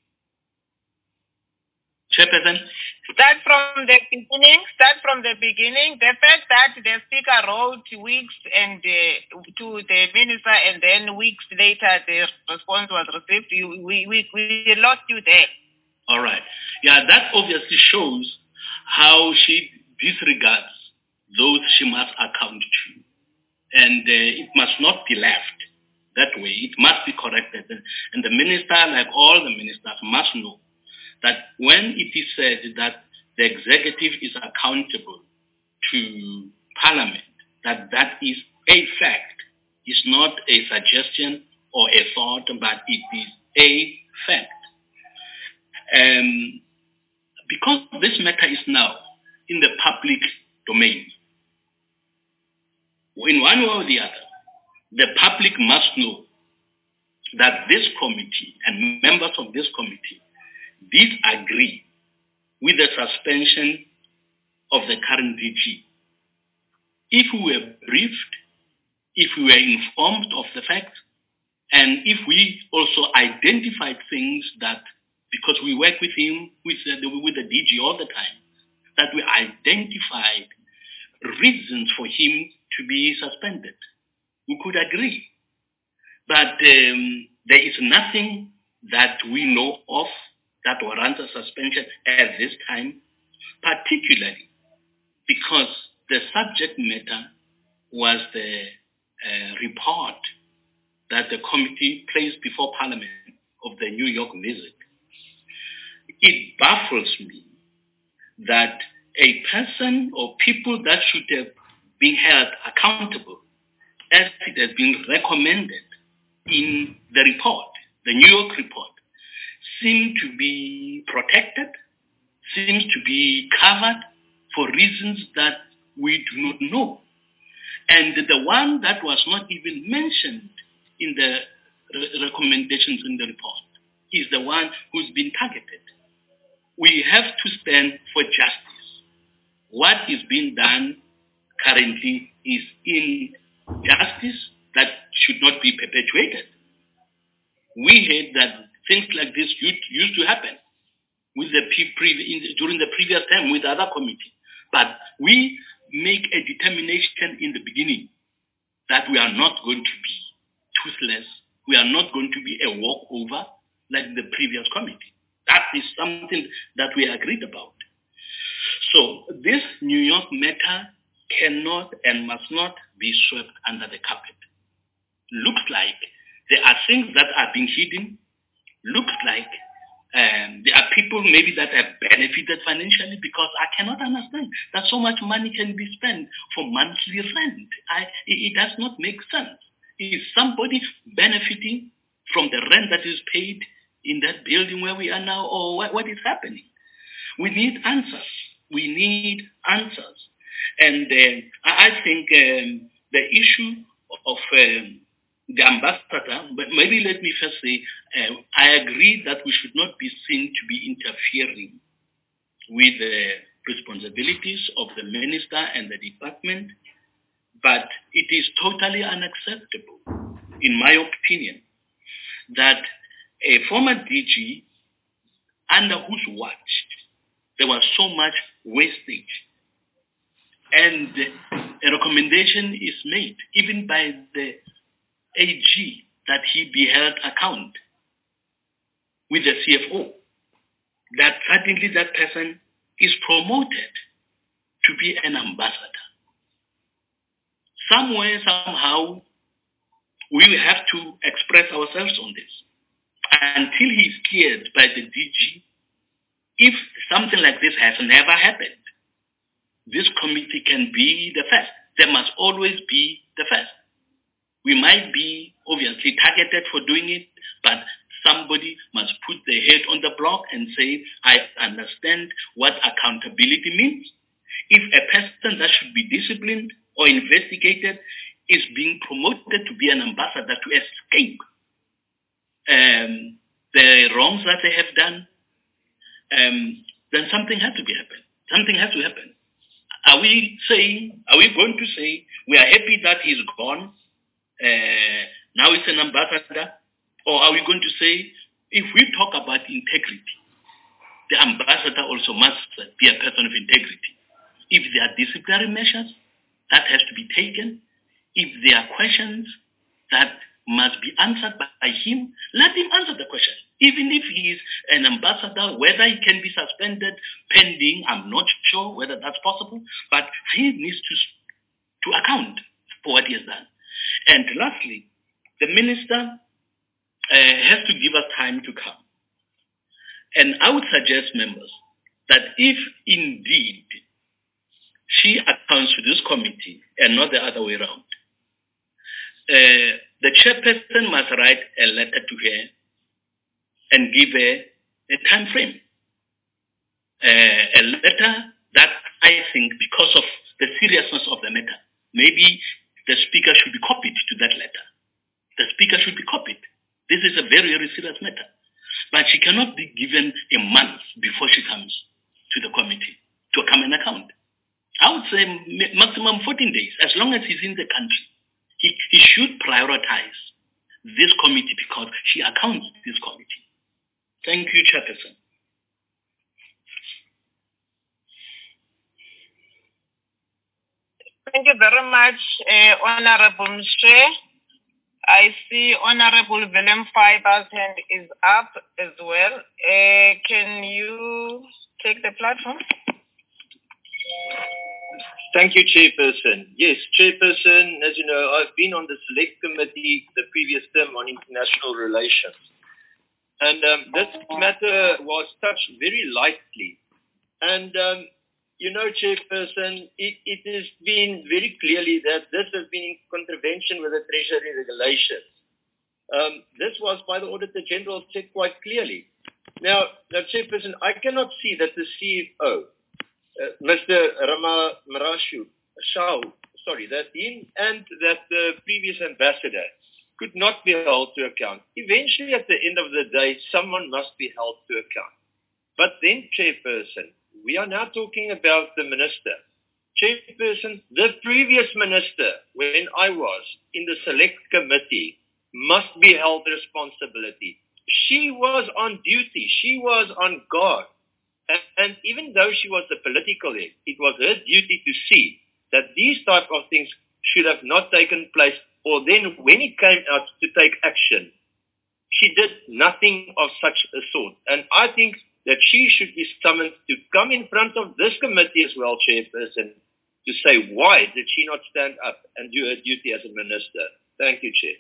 Chairperson? Start from the beginning, start from the beginning. The fact that the speaker wrote weeks and uh, to the minister and then weeks later the response was received, you, we, we, we lost you there. All right. Yeah, that obviously shows how she disregards those she must account to. And uh, it must not be left that way. It must be corrected. And the minister, like all the ministers, must know that when it is said that the executive is accountable to Parliament, that that is a fact. It's not a suggestion or a thought, but it is a fact. Um, because this matter is now in the public domain, in one way or the other, the public must know that this committee and members of this committee did agree with the suspension of the current D G. If we were briefed, if we were informed of the facts, and if we also identified things that, because we work with him, with the, with the D G all the time, that we identified reasons for him to be suspended, we could agree. But um, there is nothing that we know of that warrants a suspension at this time, particularly because the subject matter was the uh, report that the committee placed before Parliament of the New York visit. It baffles me that a person or people that should have been held accountable, as it has been recommended in the report, the New York report, seem to be protected, seems to be covered for reasons that we do not know. And the one that was not even mentioned in the re- recommendations in the report is the one who's been targeted. We have to stand for justice. What is being done currently is injustice that should not be perpetuated. We heard that things like this used to happen with the pre- during the previous time with other committees. But we make a determination in the beginning that we are not going to be toothless. We are not going to be a walkover like the previous committee. That is something that we agreed about. So this New York matter cannot and must not be swept under the carpet. Looks like there are things that are being hidden. Looks like um, there are people maybe that have benefited financially, because I cannot understand that so much money can be spent for monthly rent. I, it, it does not make sense. Is somebody benefiting from the rent that is paid in that building where we are now, or what, what is happening? We need answers. We need answers. And uh, I think um, the issue of um, the ambassador, but maybe let me first say, uh, I agree that we should not be seen to be interfering with the responsibilities of the minister and the department, but it is totally unacceptable, in my opinion, that a former D G, under whose watch there was so much wastage. And a recommendation is made, even by the A G, that he be held account with the C F O, that suddenly that person is promoted to be an ambassador. Somewhere, somehow, we will have to express ourselves on this. Until he is cleared by the D G, if something like this has never happened, this committee can be the first. There must always be the first. We might be obviously targeted for doing it, but somebody must put their head on the block and say, I understand what accountability means. If a person that should be disciplined or investigated is being promoted to be an ambassador to escape um, the wrongs that they have done, um, then something has to be happen. Something has to happen. Are we saying, are we going to say, we are happy that he's gone, uh, now he's an ambassador? Or are we going to say, if we talk about integrity, the ambassador also must be a person of integrity. If there are disciplinary measures, that has to be taken. If there are questions that must be answered by him, let him answer the question. Even if he is an ambassador, whether he can be suspended pending, I'm not sure whether that's possible, but he needs to, to account for what he has done. And lastly, the minister uh, has to give us time to come. And I would suggest, members, that if indeed she accounts to this committee and not the other way around, uh, the chairperson must write a letter to her and give her a time frame. Uh, a letter that I think, because of the seriousness of the matter, maybe the speaker should be copied to that letter. The speaker should be copied. This is a very, very serious matter. But she cannot be given a month before she comes to the committee to come and account. I would say maximum fourteen days, as long as he's in the country. He, he should prioritize this committee because she accounts this committee. Thank you, Chairperson. Thank you very much, uh, Honorable Mshe. I see Honorable Willem Fiber's hand is up as well. Uh, can you take the platform? Thank you, Chairperson. Yes, Chairperson, as you know, I've been on the select committee the previous term on international relations. And um, this matter was touched very lightly. And, um, you know, Chairperson, it, it has been very clearly that this has been in contravention with the Treasury regulations. Um, this was by the Auditor General said quite clearly. Now, now, Chairperson, I cannot see that the C F O, Uh, Mister Rama Marashu, Shao, sorry, that him and that the previous ambassador could not be held to account. Eventually, at the end of the day, someone must be held to account. But then, Chairperson, we are now talking about the minister. Chairperson, the previous minister, when I was in the select committee, must be held responsibility. She was on duty. She was on guard. And, and even though she was the political head, it was her duty to see that these type of things should have not taken place, or then when it came out to take action, she did nothing of such a sort. And I think that she should be summoned to come in front of this committee as well, Chairperson, to say why did she not stand up and do her duty as a minister. Thank you, Chair.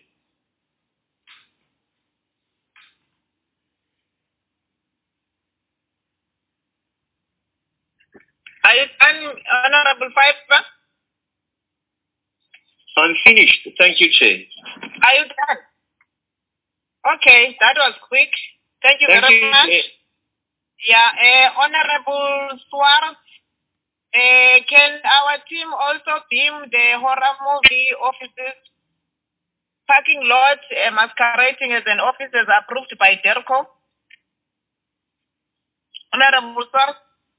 Are you done, Honorable Fiber? I'm finished. Thank you, Chair. Are you done? Okay, that was quick. Thank you Thank very you, much. Chair. Yeah, uh, Honorable Swartz, uh, can our team also beam the horror movie offices parking lot uh, masquerading as an office as approved by DERCO? Honorable Swartz?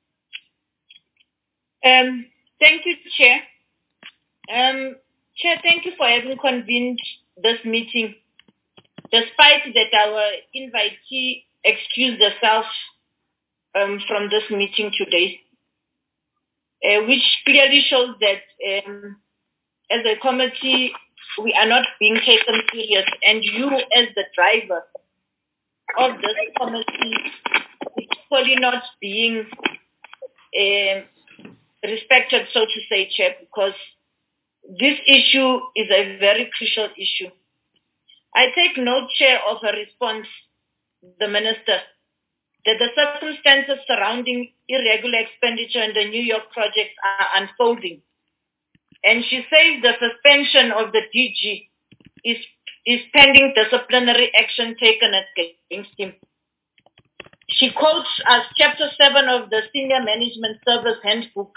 Um, thank you, Chair. Um, Chair, thank you for having convened this meeting. Despite that our invitee excused herself um, from this meeting today, uh, which clearly shows that um, as a committee, we are not being taken serious, and you as the driver of this committee is equally not being uh, respected, so to say, Chair, because this issue is a very crucial issue. I take note, Chair, of her response, the Minister, that the circumstances surrounding irregular expenditure in the New York projects are unfolding. And she says the suspension of the D G is, is pending disciplinary action taken against him. She quotes as Chapter seven of the Senior Management Service Handbook,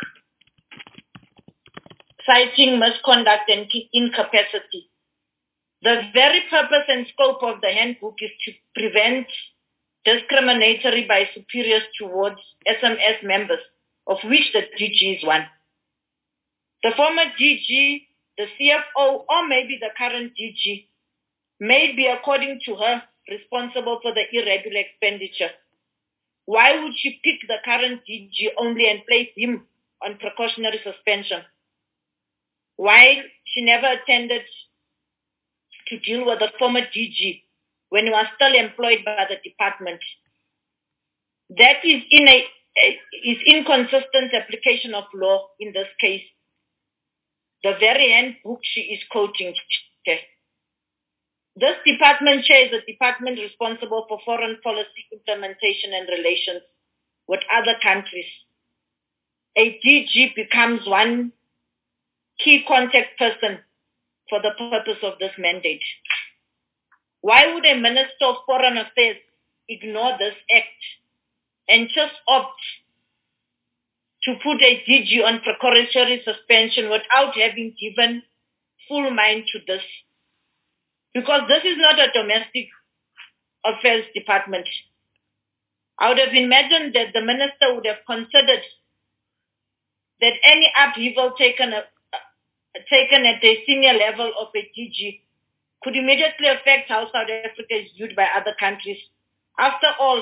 citing misconduct and incapacity. The very purpose and scope of the handbook is to prevent discriminatory by superiors towards S M S members, of which the D G is one. The former D G, the C F O, or maybe the current D G, may be, according to her, responsible for the irregular expenditure. Why would she pick the current D G only and place him on precautionary suspension, while she never attended to deal with the former D G when he was still employed by the department? That is in a, a is inconsistent application of law in this case. The very handbook she is quoting. This department chair is a department responsible for foreign policy implementation and relations with other countries. A D G becomes one key contact person for the purpose of this mandate. Why would a Minister of Foreign Affairs ignore this act and just opt to put a D G on precautionary suspension without having given full mind to this? Because this is not a domestic affairs department. I would have imagined that the minister would have considered that any upheaval taken, uh, taken at a senior level of a D G could immediately affect how South Africa is viewed by other countries. After all,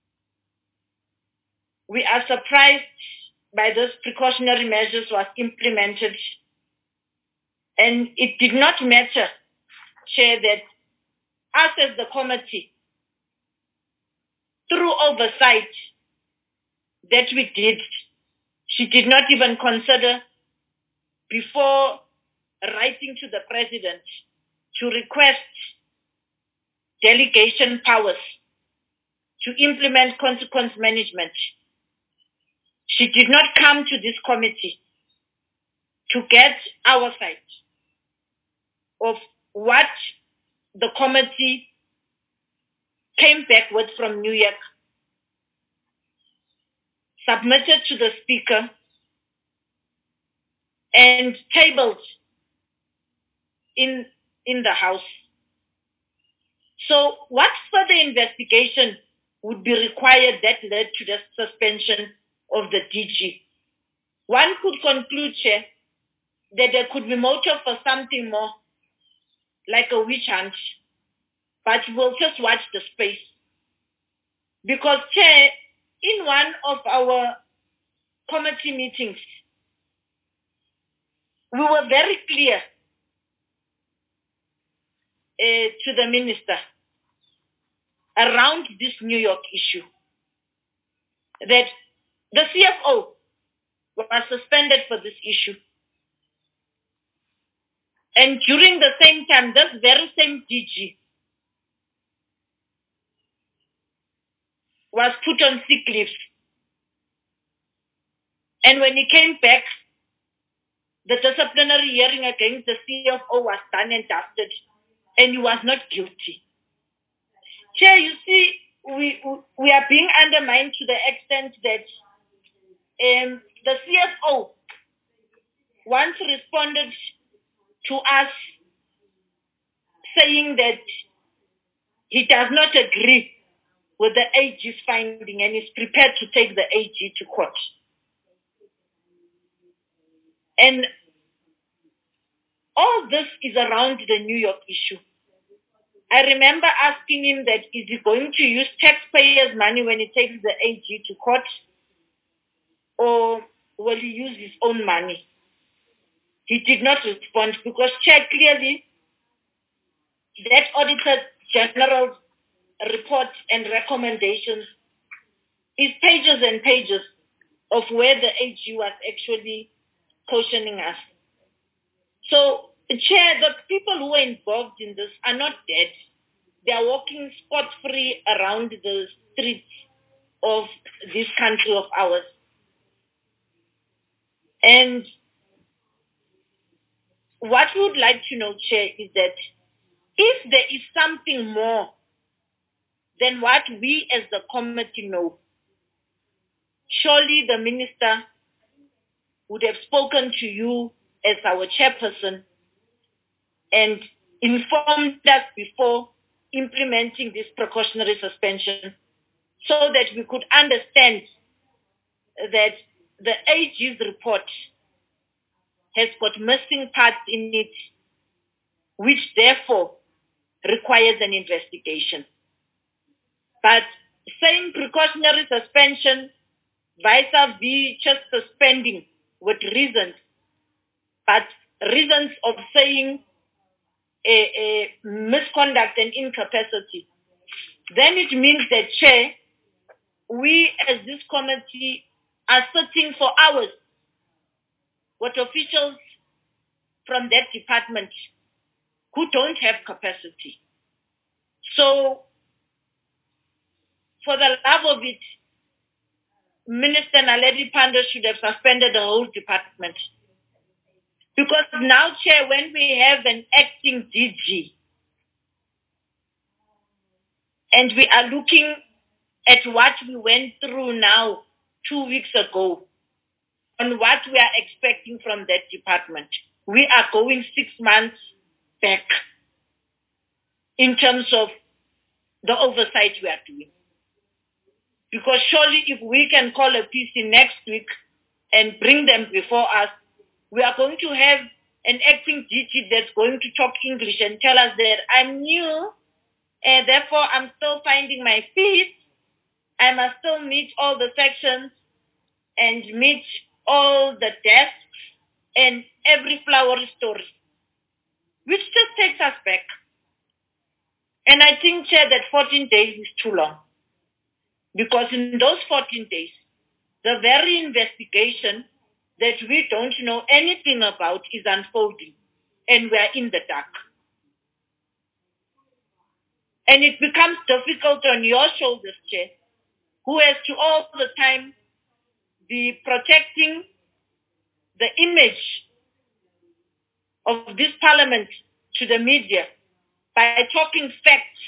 we are surprised by this precautionary measures was implemented, and it did not matter, Chair, that us as the committee, through oversight that we did, she did not even consider before writing to the president to request delegation powers to implement consequence management. She did not come to this committee to get our side of what the committee came back with from New York, submitted to the speaker, and tabled in, in the House. So what further investigation would be required that led to the suspension of the D G? One could conclude, Chair, that there could be motive for something more, like a witch hunt, but we'll just watch the space. Because, Chair, in one of our committee meetings, we were very clear uh, to the minister around this New York issue, that the C F O was suspended for this issue. And during the same time, this very same D G was put on sick leave. And when he came back, the disciplinary hearing against the C F O was done and dusted, and he was not guilty. Chair, you see, we we are being undermined to the extent that um, the C F O once responded to us saying that he does not agree with the A G's finding and is prepared to take the A G to court. And all this is around the New York issue. I remember asking him that, is he going to use taxpayers' money when he takes the A G to court, or will he use his own money? He did not respond because, Chair, clearly that Auditor General's report and recommendations is pages and pages of where the A G was actually cautioning us. So, Chair, the people who are involved in this are not dead. They are walking scot-free around the streets of this country of ours. And what we would like to know, Chair, is that if there is something more than what we as the committee know, surely the minister would have spoken to you as our chairperson and informed us before implementing this precautionary suspension so that we could understand that the A G's report has got missing parts in it, which therefore requires an investigation. But saying precautionary suspension vis-a-vis just suspending with reasons, but reasons of saying a, a misconduct and incapacity, then it means that, Chair, we as this committee are sitting for hours with officials from that department who don't have capacity. So, for the love of it, Minister Naledi Pandor should have suspended the whole department. Because now, Chair, when we have an acting D G and we are looking at what we went through now two weeks ago on what we are expecting from that department, we are going six months back in terms of the oversight we are doing. Because surely if we can call a P C next week and bring them before us, we are going to have an acting D G that's going to talk English and tell us that I'm new and therefore I'm still finding my feet. I must still meet all the sections and meet all the desks and every flowery story, which just takes us back. And I think, Chair, that fourteen days is too long. Because in those fourteen days, the very investigation that we don't know anything about is unfolding, and we are in the dark. And it becomes difficult on your shoulders, Chair, who has to all the time be protecting the image of this parliament to the media by talking facts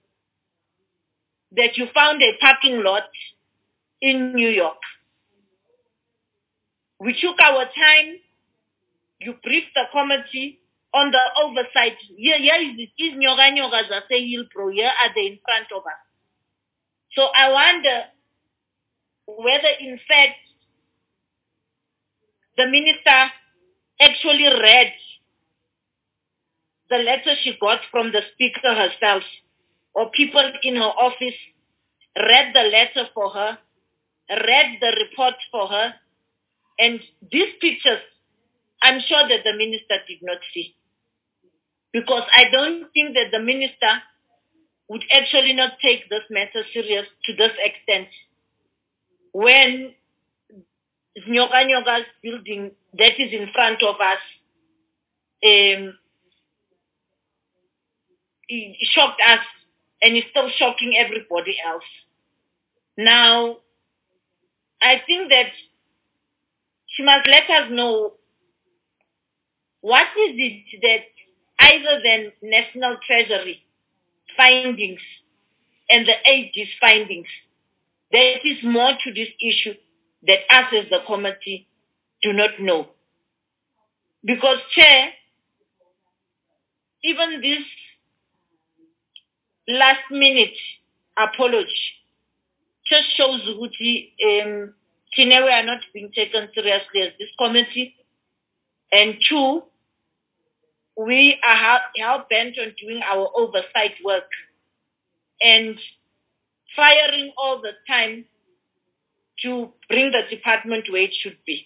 that you found a parking lot in New York. We took our time. You briefed the committee on the oversight. Here, here is, is Nyoga Nyoga Zase Hill Pro. Here are they in front of us. So I wonder whether, in fact, the minister actually read the letter she got from the speaker herself, or people in her office read the letter for her, read the report for her, and these pictures, I'm sure that the minister did not see. Because I don't think that the minister would actually not take this matter serious to this extent. When Nyoga Nyoga's building that is in front of us um, it shocked us and is still shocking everybody else. Now, I think that she must let us know what is it that either than National Treasury findings and the A G's findings, there is more to this issue that us as the committee do not know. Because, Chair, even this last minute apology just shows Uti um we are not being taken seriously as this committee. And two, we are hell-bent on doing our oversight work and firing all the time to bring the department where it should be.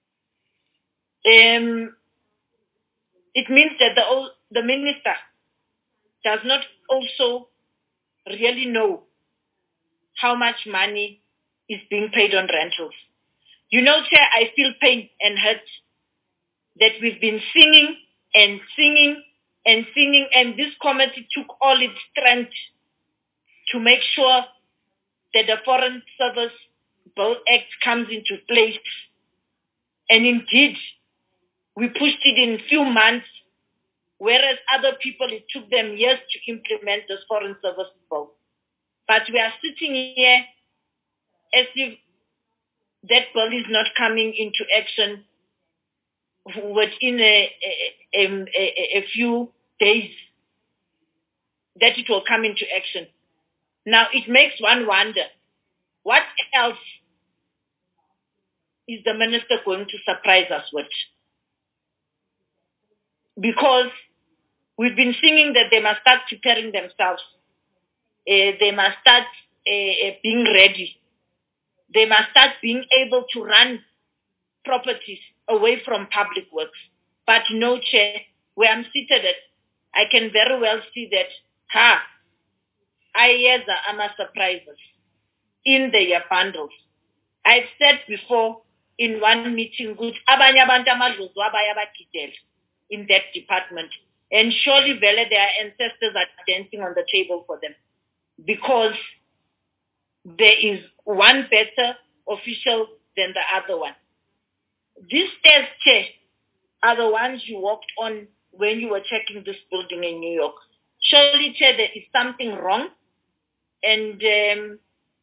Um, it means that the, the minister does not also really know how much money is being paid on rentals. You know, Chair, I feel pain and hurt that we've been singing and singing and singing, and this committee took all its strength to make sure that the Foreign Service Bill Act comes into place. And indeed, we pushed it in a few months, whereas other people, it took them years to implement this Foreign Service Bill. But we are sitting here as if that bill is not coming into action within a, a, a, a few days, that it will come into action. Now, it makes one wonder, what else is the minister going to surprise us with? Because we've been singing that they must start preparing themselves. Uh, they must start uh, being ready. They must start being able to run properties away from public works. But no, Chair, where I'm seated at, I can very well see that, ha, Ayeza ama surprises in their bundles. I've said before in one meeting, in that department, and surely Vele, their ancestors are dancing on the table for them, because there is one better official than the other one. These stairs, Chair, are the ones you walked on when you were checking this building in New York. Surely, Chair, there is something wrong, and um,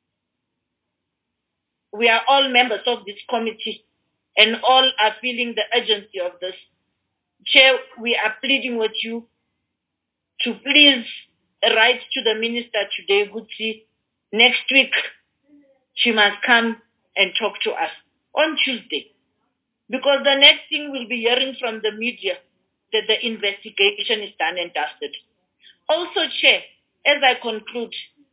we are all members of this committee, and all are feeling the urgency of this. Chair, we are pleading with you to please write to the minister today, Gutsi. Next week, she must come and talk to us on Tuesday. Because the next thing we'll be hearing from the media that the investigation is done and dusted. Also, Chair, as I conclude,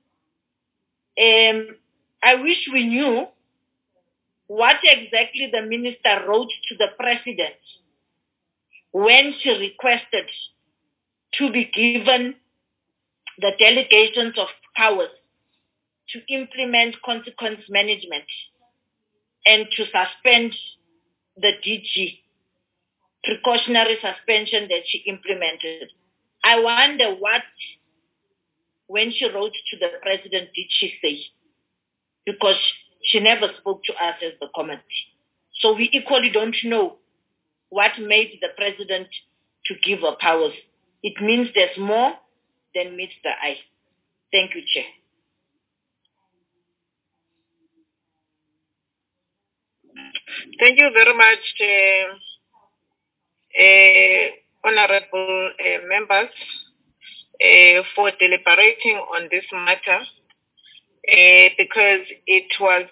um, I wish we knew what exactly the minister wrote to the president when she requested to be given the delegations of powers to implement consequence management and to suspend the D G, precautionary suspension that she implemented. I wonder what, when she wrote to the president, did she say? Because she never spoke to us as the committee. So we equally don't know what made the president to give her powers. It means there's more than meets the eye. Thank you, Chair. Thank you very much, uh, uh, honorable uh, members, uh, for deliberating on this matter, uh, because it was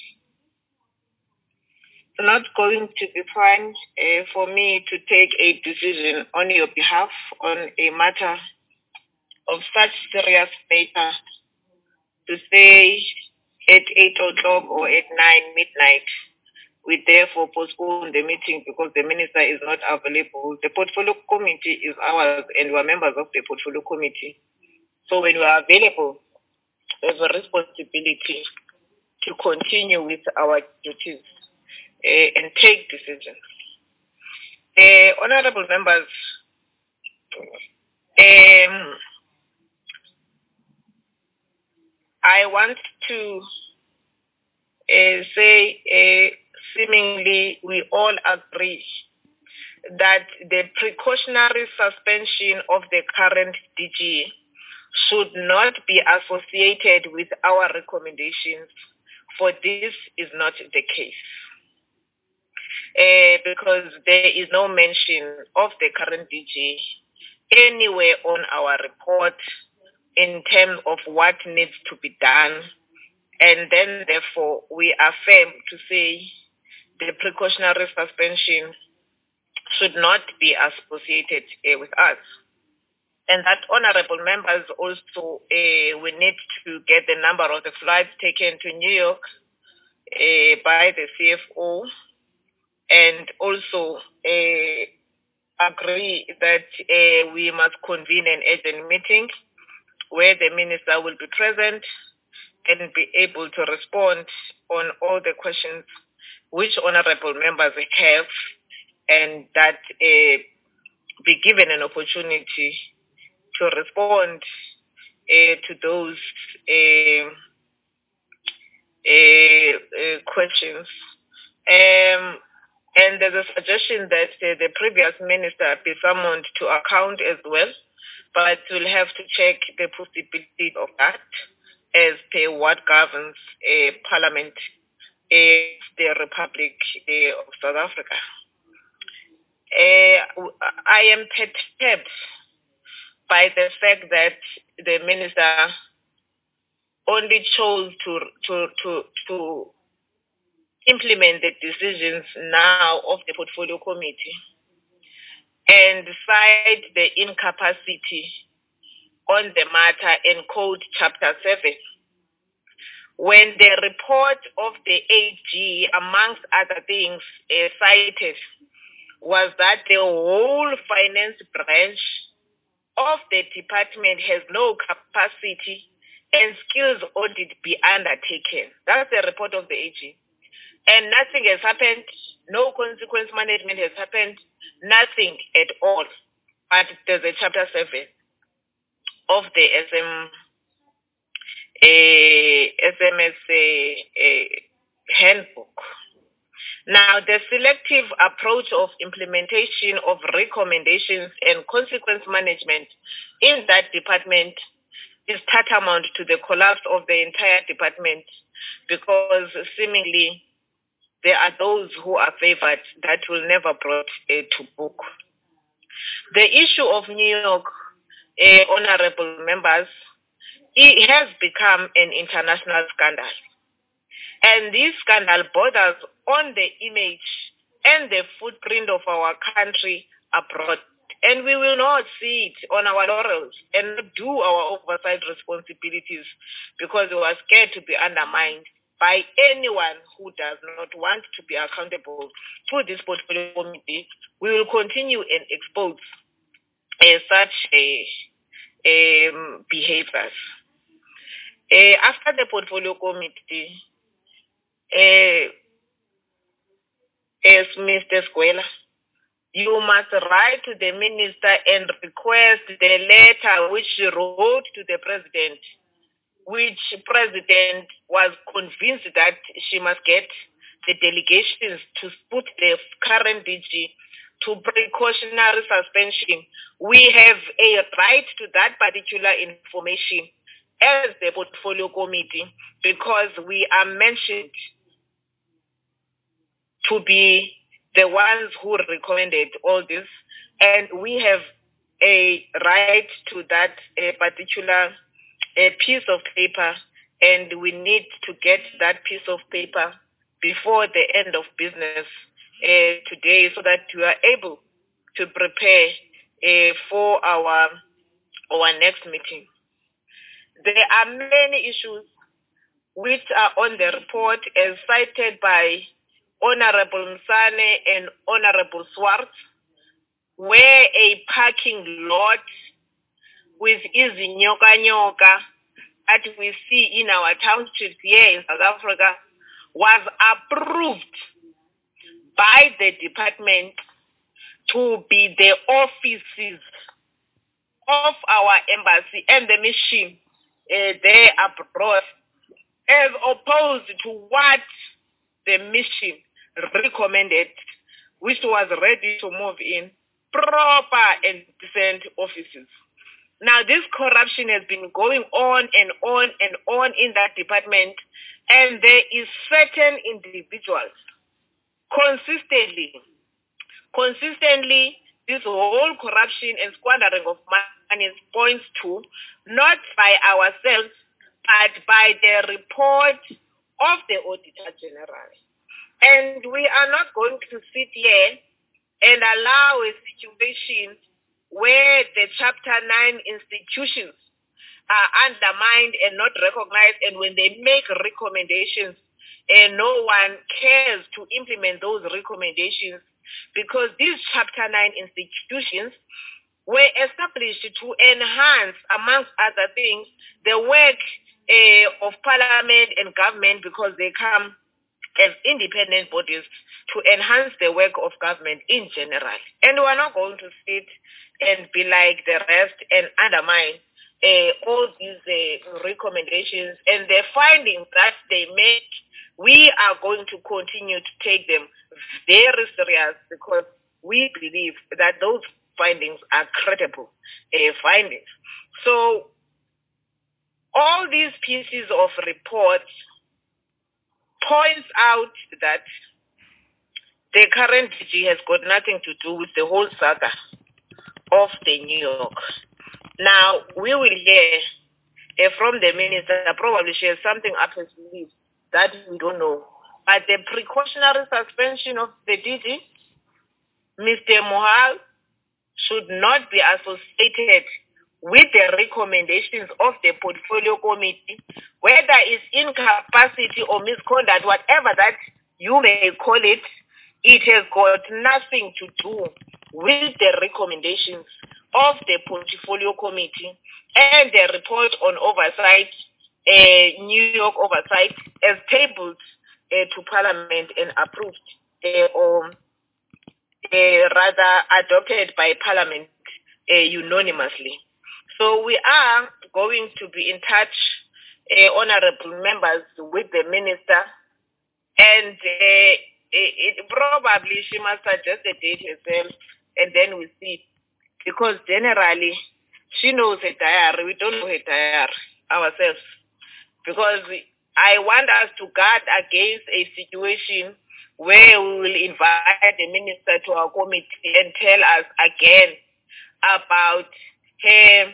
not going to be fun uh, for me to take a decision on your behalf on a matter of such serious nature, to say at eight o'clock or at nine midnight, we therefore postpone the meeting because the minister is not available. The portfolio committee is ours and we are members of the portfolio committee. So when we are available, there's a responsibility to continue with our duties uh, and take decisions. Uh, honorable members, um, I want to uh, say uh, seemingly we all agree that the precautionary suspension of the current D G should not be associated with our recommendations, for this is not the case. Uh, because there is no mention of the current D G anywhere on our report in terms of what needs to be done, and then therefore we affirm to say the precautionary suspension should not be associated uh, with us. And that, honorable members, also uh, we need to get the number of the flights taken to New York uh, by the C F O, and also uh, agree that uh, we must convene an urgent meeting where the minister will be present and be able to respond on all the questions which honorable members have, and that uh, be given an opportunity to respond uh, to those uh, uh, uh, questions. Um, and there's a suggestion that uh, the previous minister be summoned to account as well, but we'll have to check the possibility of that as per what governs uh, Parliament of the Republic uh, of South Africa. Uh, I am perturbed by the fact that the minister only chose to to to to implement the decisions now of the portfolio committee and cite the incapacity on the matter in Code Chapter seven. When the report of the A G, amongst other things, uh, cited was that the whole finance branch of the department has no capacity and skills audit be undertaken. That's the report of the A G. And nothing has happened, no consequence management has happened, nothing at all. But there's a chapter seven of the S M, uh, S M S uh, uh, handbook. Now, the selective approach of implementation of recommendations and consequence management in that department is tantamount to the collapse of the entire department, because seemingly there are those who are favored that will never brought uh, to book. The issue of New York, uh, honorable members, it has become an international scandal. And this scandal borders on the image and the footprint of our country abroad. And we will not sit on our laurels and do our oversight responsibilities because we are scared to be undermined by anyone who does not want to be accountable to this portfolio committee. We will continue and expose uh, such a, um, behaviors. Uh, after the portfolio committee, uh, as Mister Squela, you must write to the minister and request the letter which she wrote to the president, which president was convinced that she must get the delegations to put the current D G to precautionary suspension. We have a right to that particular information as the portfolio committee because we are mentioned to be the ones who recommended all this, and we have a right to that a particular a piece of paper, and we need to get that piece of paper before the end of business uh, today so that we are able to prepare uh, for our, our next meeting. There are many issues which are on the report as cited by Honorable Msane and Honorable Swartz, where a parking lot with easy nyoka nyoka that we see in our townships here in South Africa was approved by the department to be the offices of our embassy and the mission uh, there abroad, as opposed to what the mission recommended, which was ready to move in proper and decent offices. Now, this corruption has been going on and on and on in that department, and there is certain individuals consistently, consistently, this whole corruption and squandering of money points to not by ourselves, but by the report of the Auditor General. And we are not going to sit here and allow a situation where the Chapter nine institutions are undermined and not recognized, and when they make recommendations, and no one cares to implement those recommendations, because these Chapter nine institutions were established to enhance, amongst other things, the work uh, of Parliament and government, because they come as independent bodies to enhance the work of government in general. And we're not going to sit and be like the rest and undermine uh, all these uh, recommendations and the findings that they make. We are going to continue to take them very serious, because we believe that those findings are credible uh, findings. So all these pieces of reports points out that the current D G has got nothing to do with the whole saga of the New York. Now, we will hear uh, from the minister, probably she has something up her sleeve that we don't know. But the precautionary suspension of the D G, Mister Mohal, should not be associated with the recommendations of the portfolio committee, whether it's incapacity or misconduct, whatever that you may call it, it has got nothing to do with the recommendations of the portfolio committee and the report on oversight, uh, New York oversight, as tabled uh, to Parliament and approved, uh, or uh, rather adopted by Parliament uh, unanimously. So we are going to be in touch, uh, honorable members, with the minister, and uh, it, it probably she must suggest a date herself, and then we see. Because generally, she knows her diary. We don't know her diary ourselves. Because I want us to guard against a situation where we will invite the minister to our committee and tell us again about her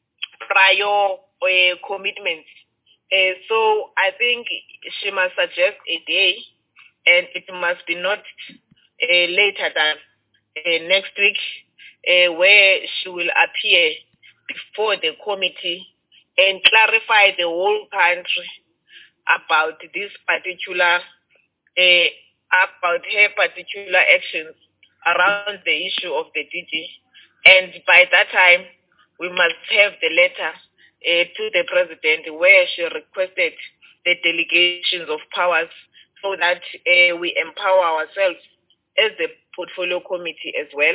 prior uh, commitments. Uh, so I think she must suggest a day, and it must be not uh, later than uh, next week, uh, where she will appear before the committee and clarify the whole country about this particular, uh, about her particular actions around the issue of the D G. And by that time, we must have the letter uh, to the president where she requested the delegations of powers so that uh, we empower ourselves as the portfolio committee as well.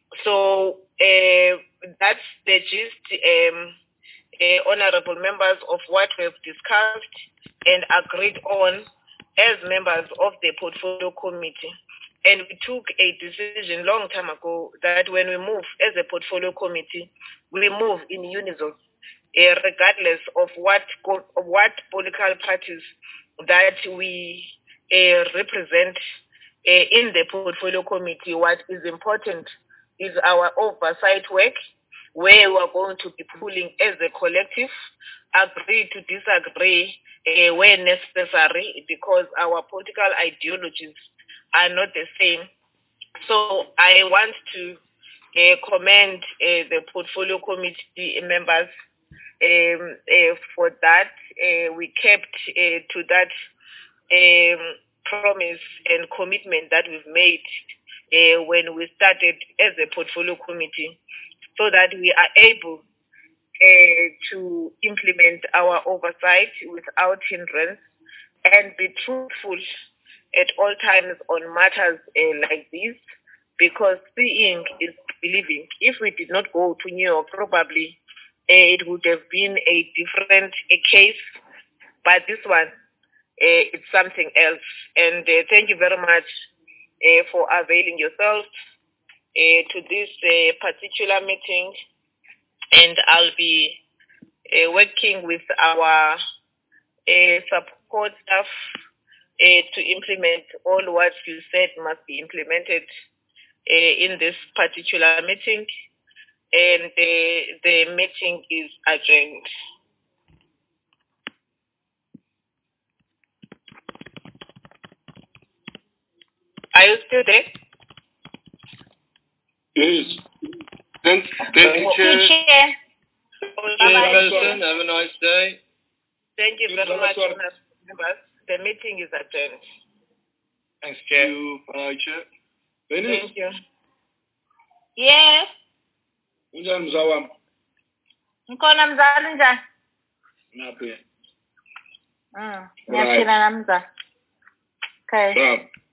So uh, that's the gist, um, uh, honorable members, of what we've discussed and agreed on as members of the portfolio committee. And we took a decision long time ago that when we move as a portfolio committee, we move in unison, uh, regardless of what of what political parties that we uh, represent uh, in the portfolio committee. What is important is our oversight work, where we are going to be pulling as a collective, agree to disagree uh, where necessary, because our political ideologies are not the same. So I want to uh, commend uh, the portfolio committee members um, uh, for that. Uh, we kept uh, to that um, promise and commitment that we've made uh, when we started as a portfolio committee, so that we are able uh, to implement our oversight without hindrance and be truthful at all times on matters uh, like this, because seeing is believing. If we did not go to New York, probably uh, it would have been a different uh, case, but this one, uh, it's something else. And uh, thank you very much uh, for availing yourself uh, to this uh, particular meeting, and I'll be uh, working with our uh, support staff Uh, to implement all what you said must be implemented uh, in this particular meeting, and uh, the meeting is adjourned. Are you still there? Yes. Thanks, thank you, Chair. Chair. Chairperson, have a nice day. Thank you very much, members. The meeting is adjourned. Thanks, Chair. Thank you. Bye, Chair. Thank you. Yes. Unjani mzaa wami? Ngikhona mzali njani? Ngaphi? Mm. Ngiyaphila namza. Okay. Stop.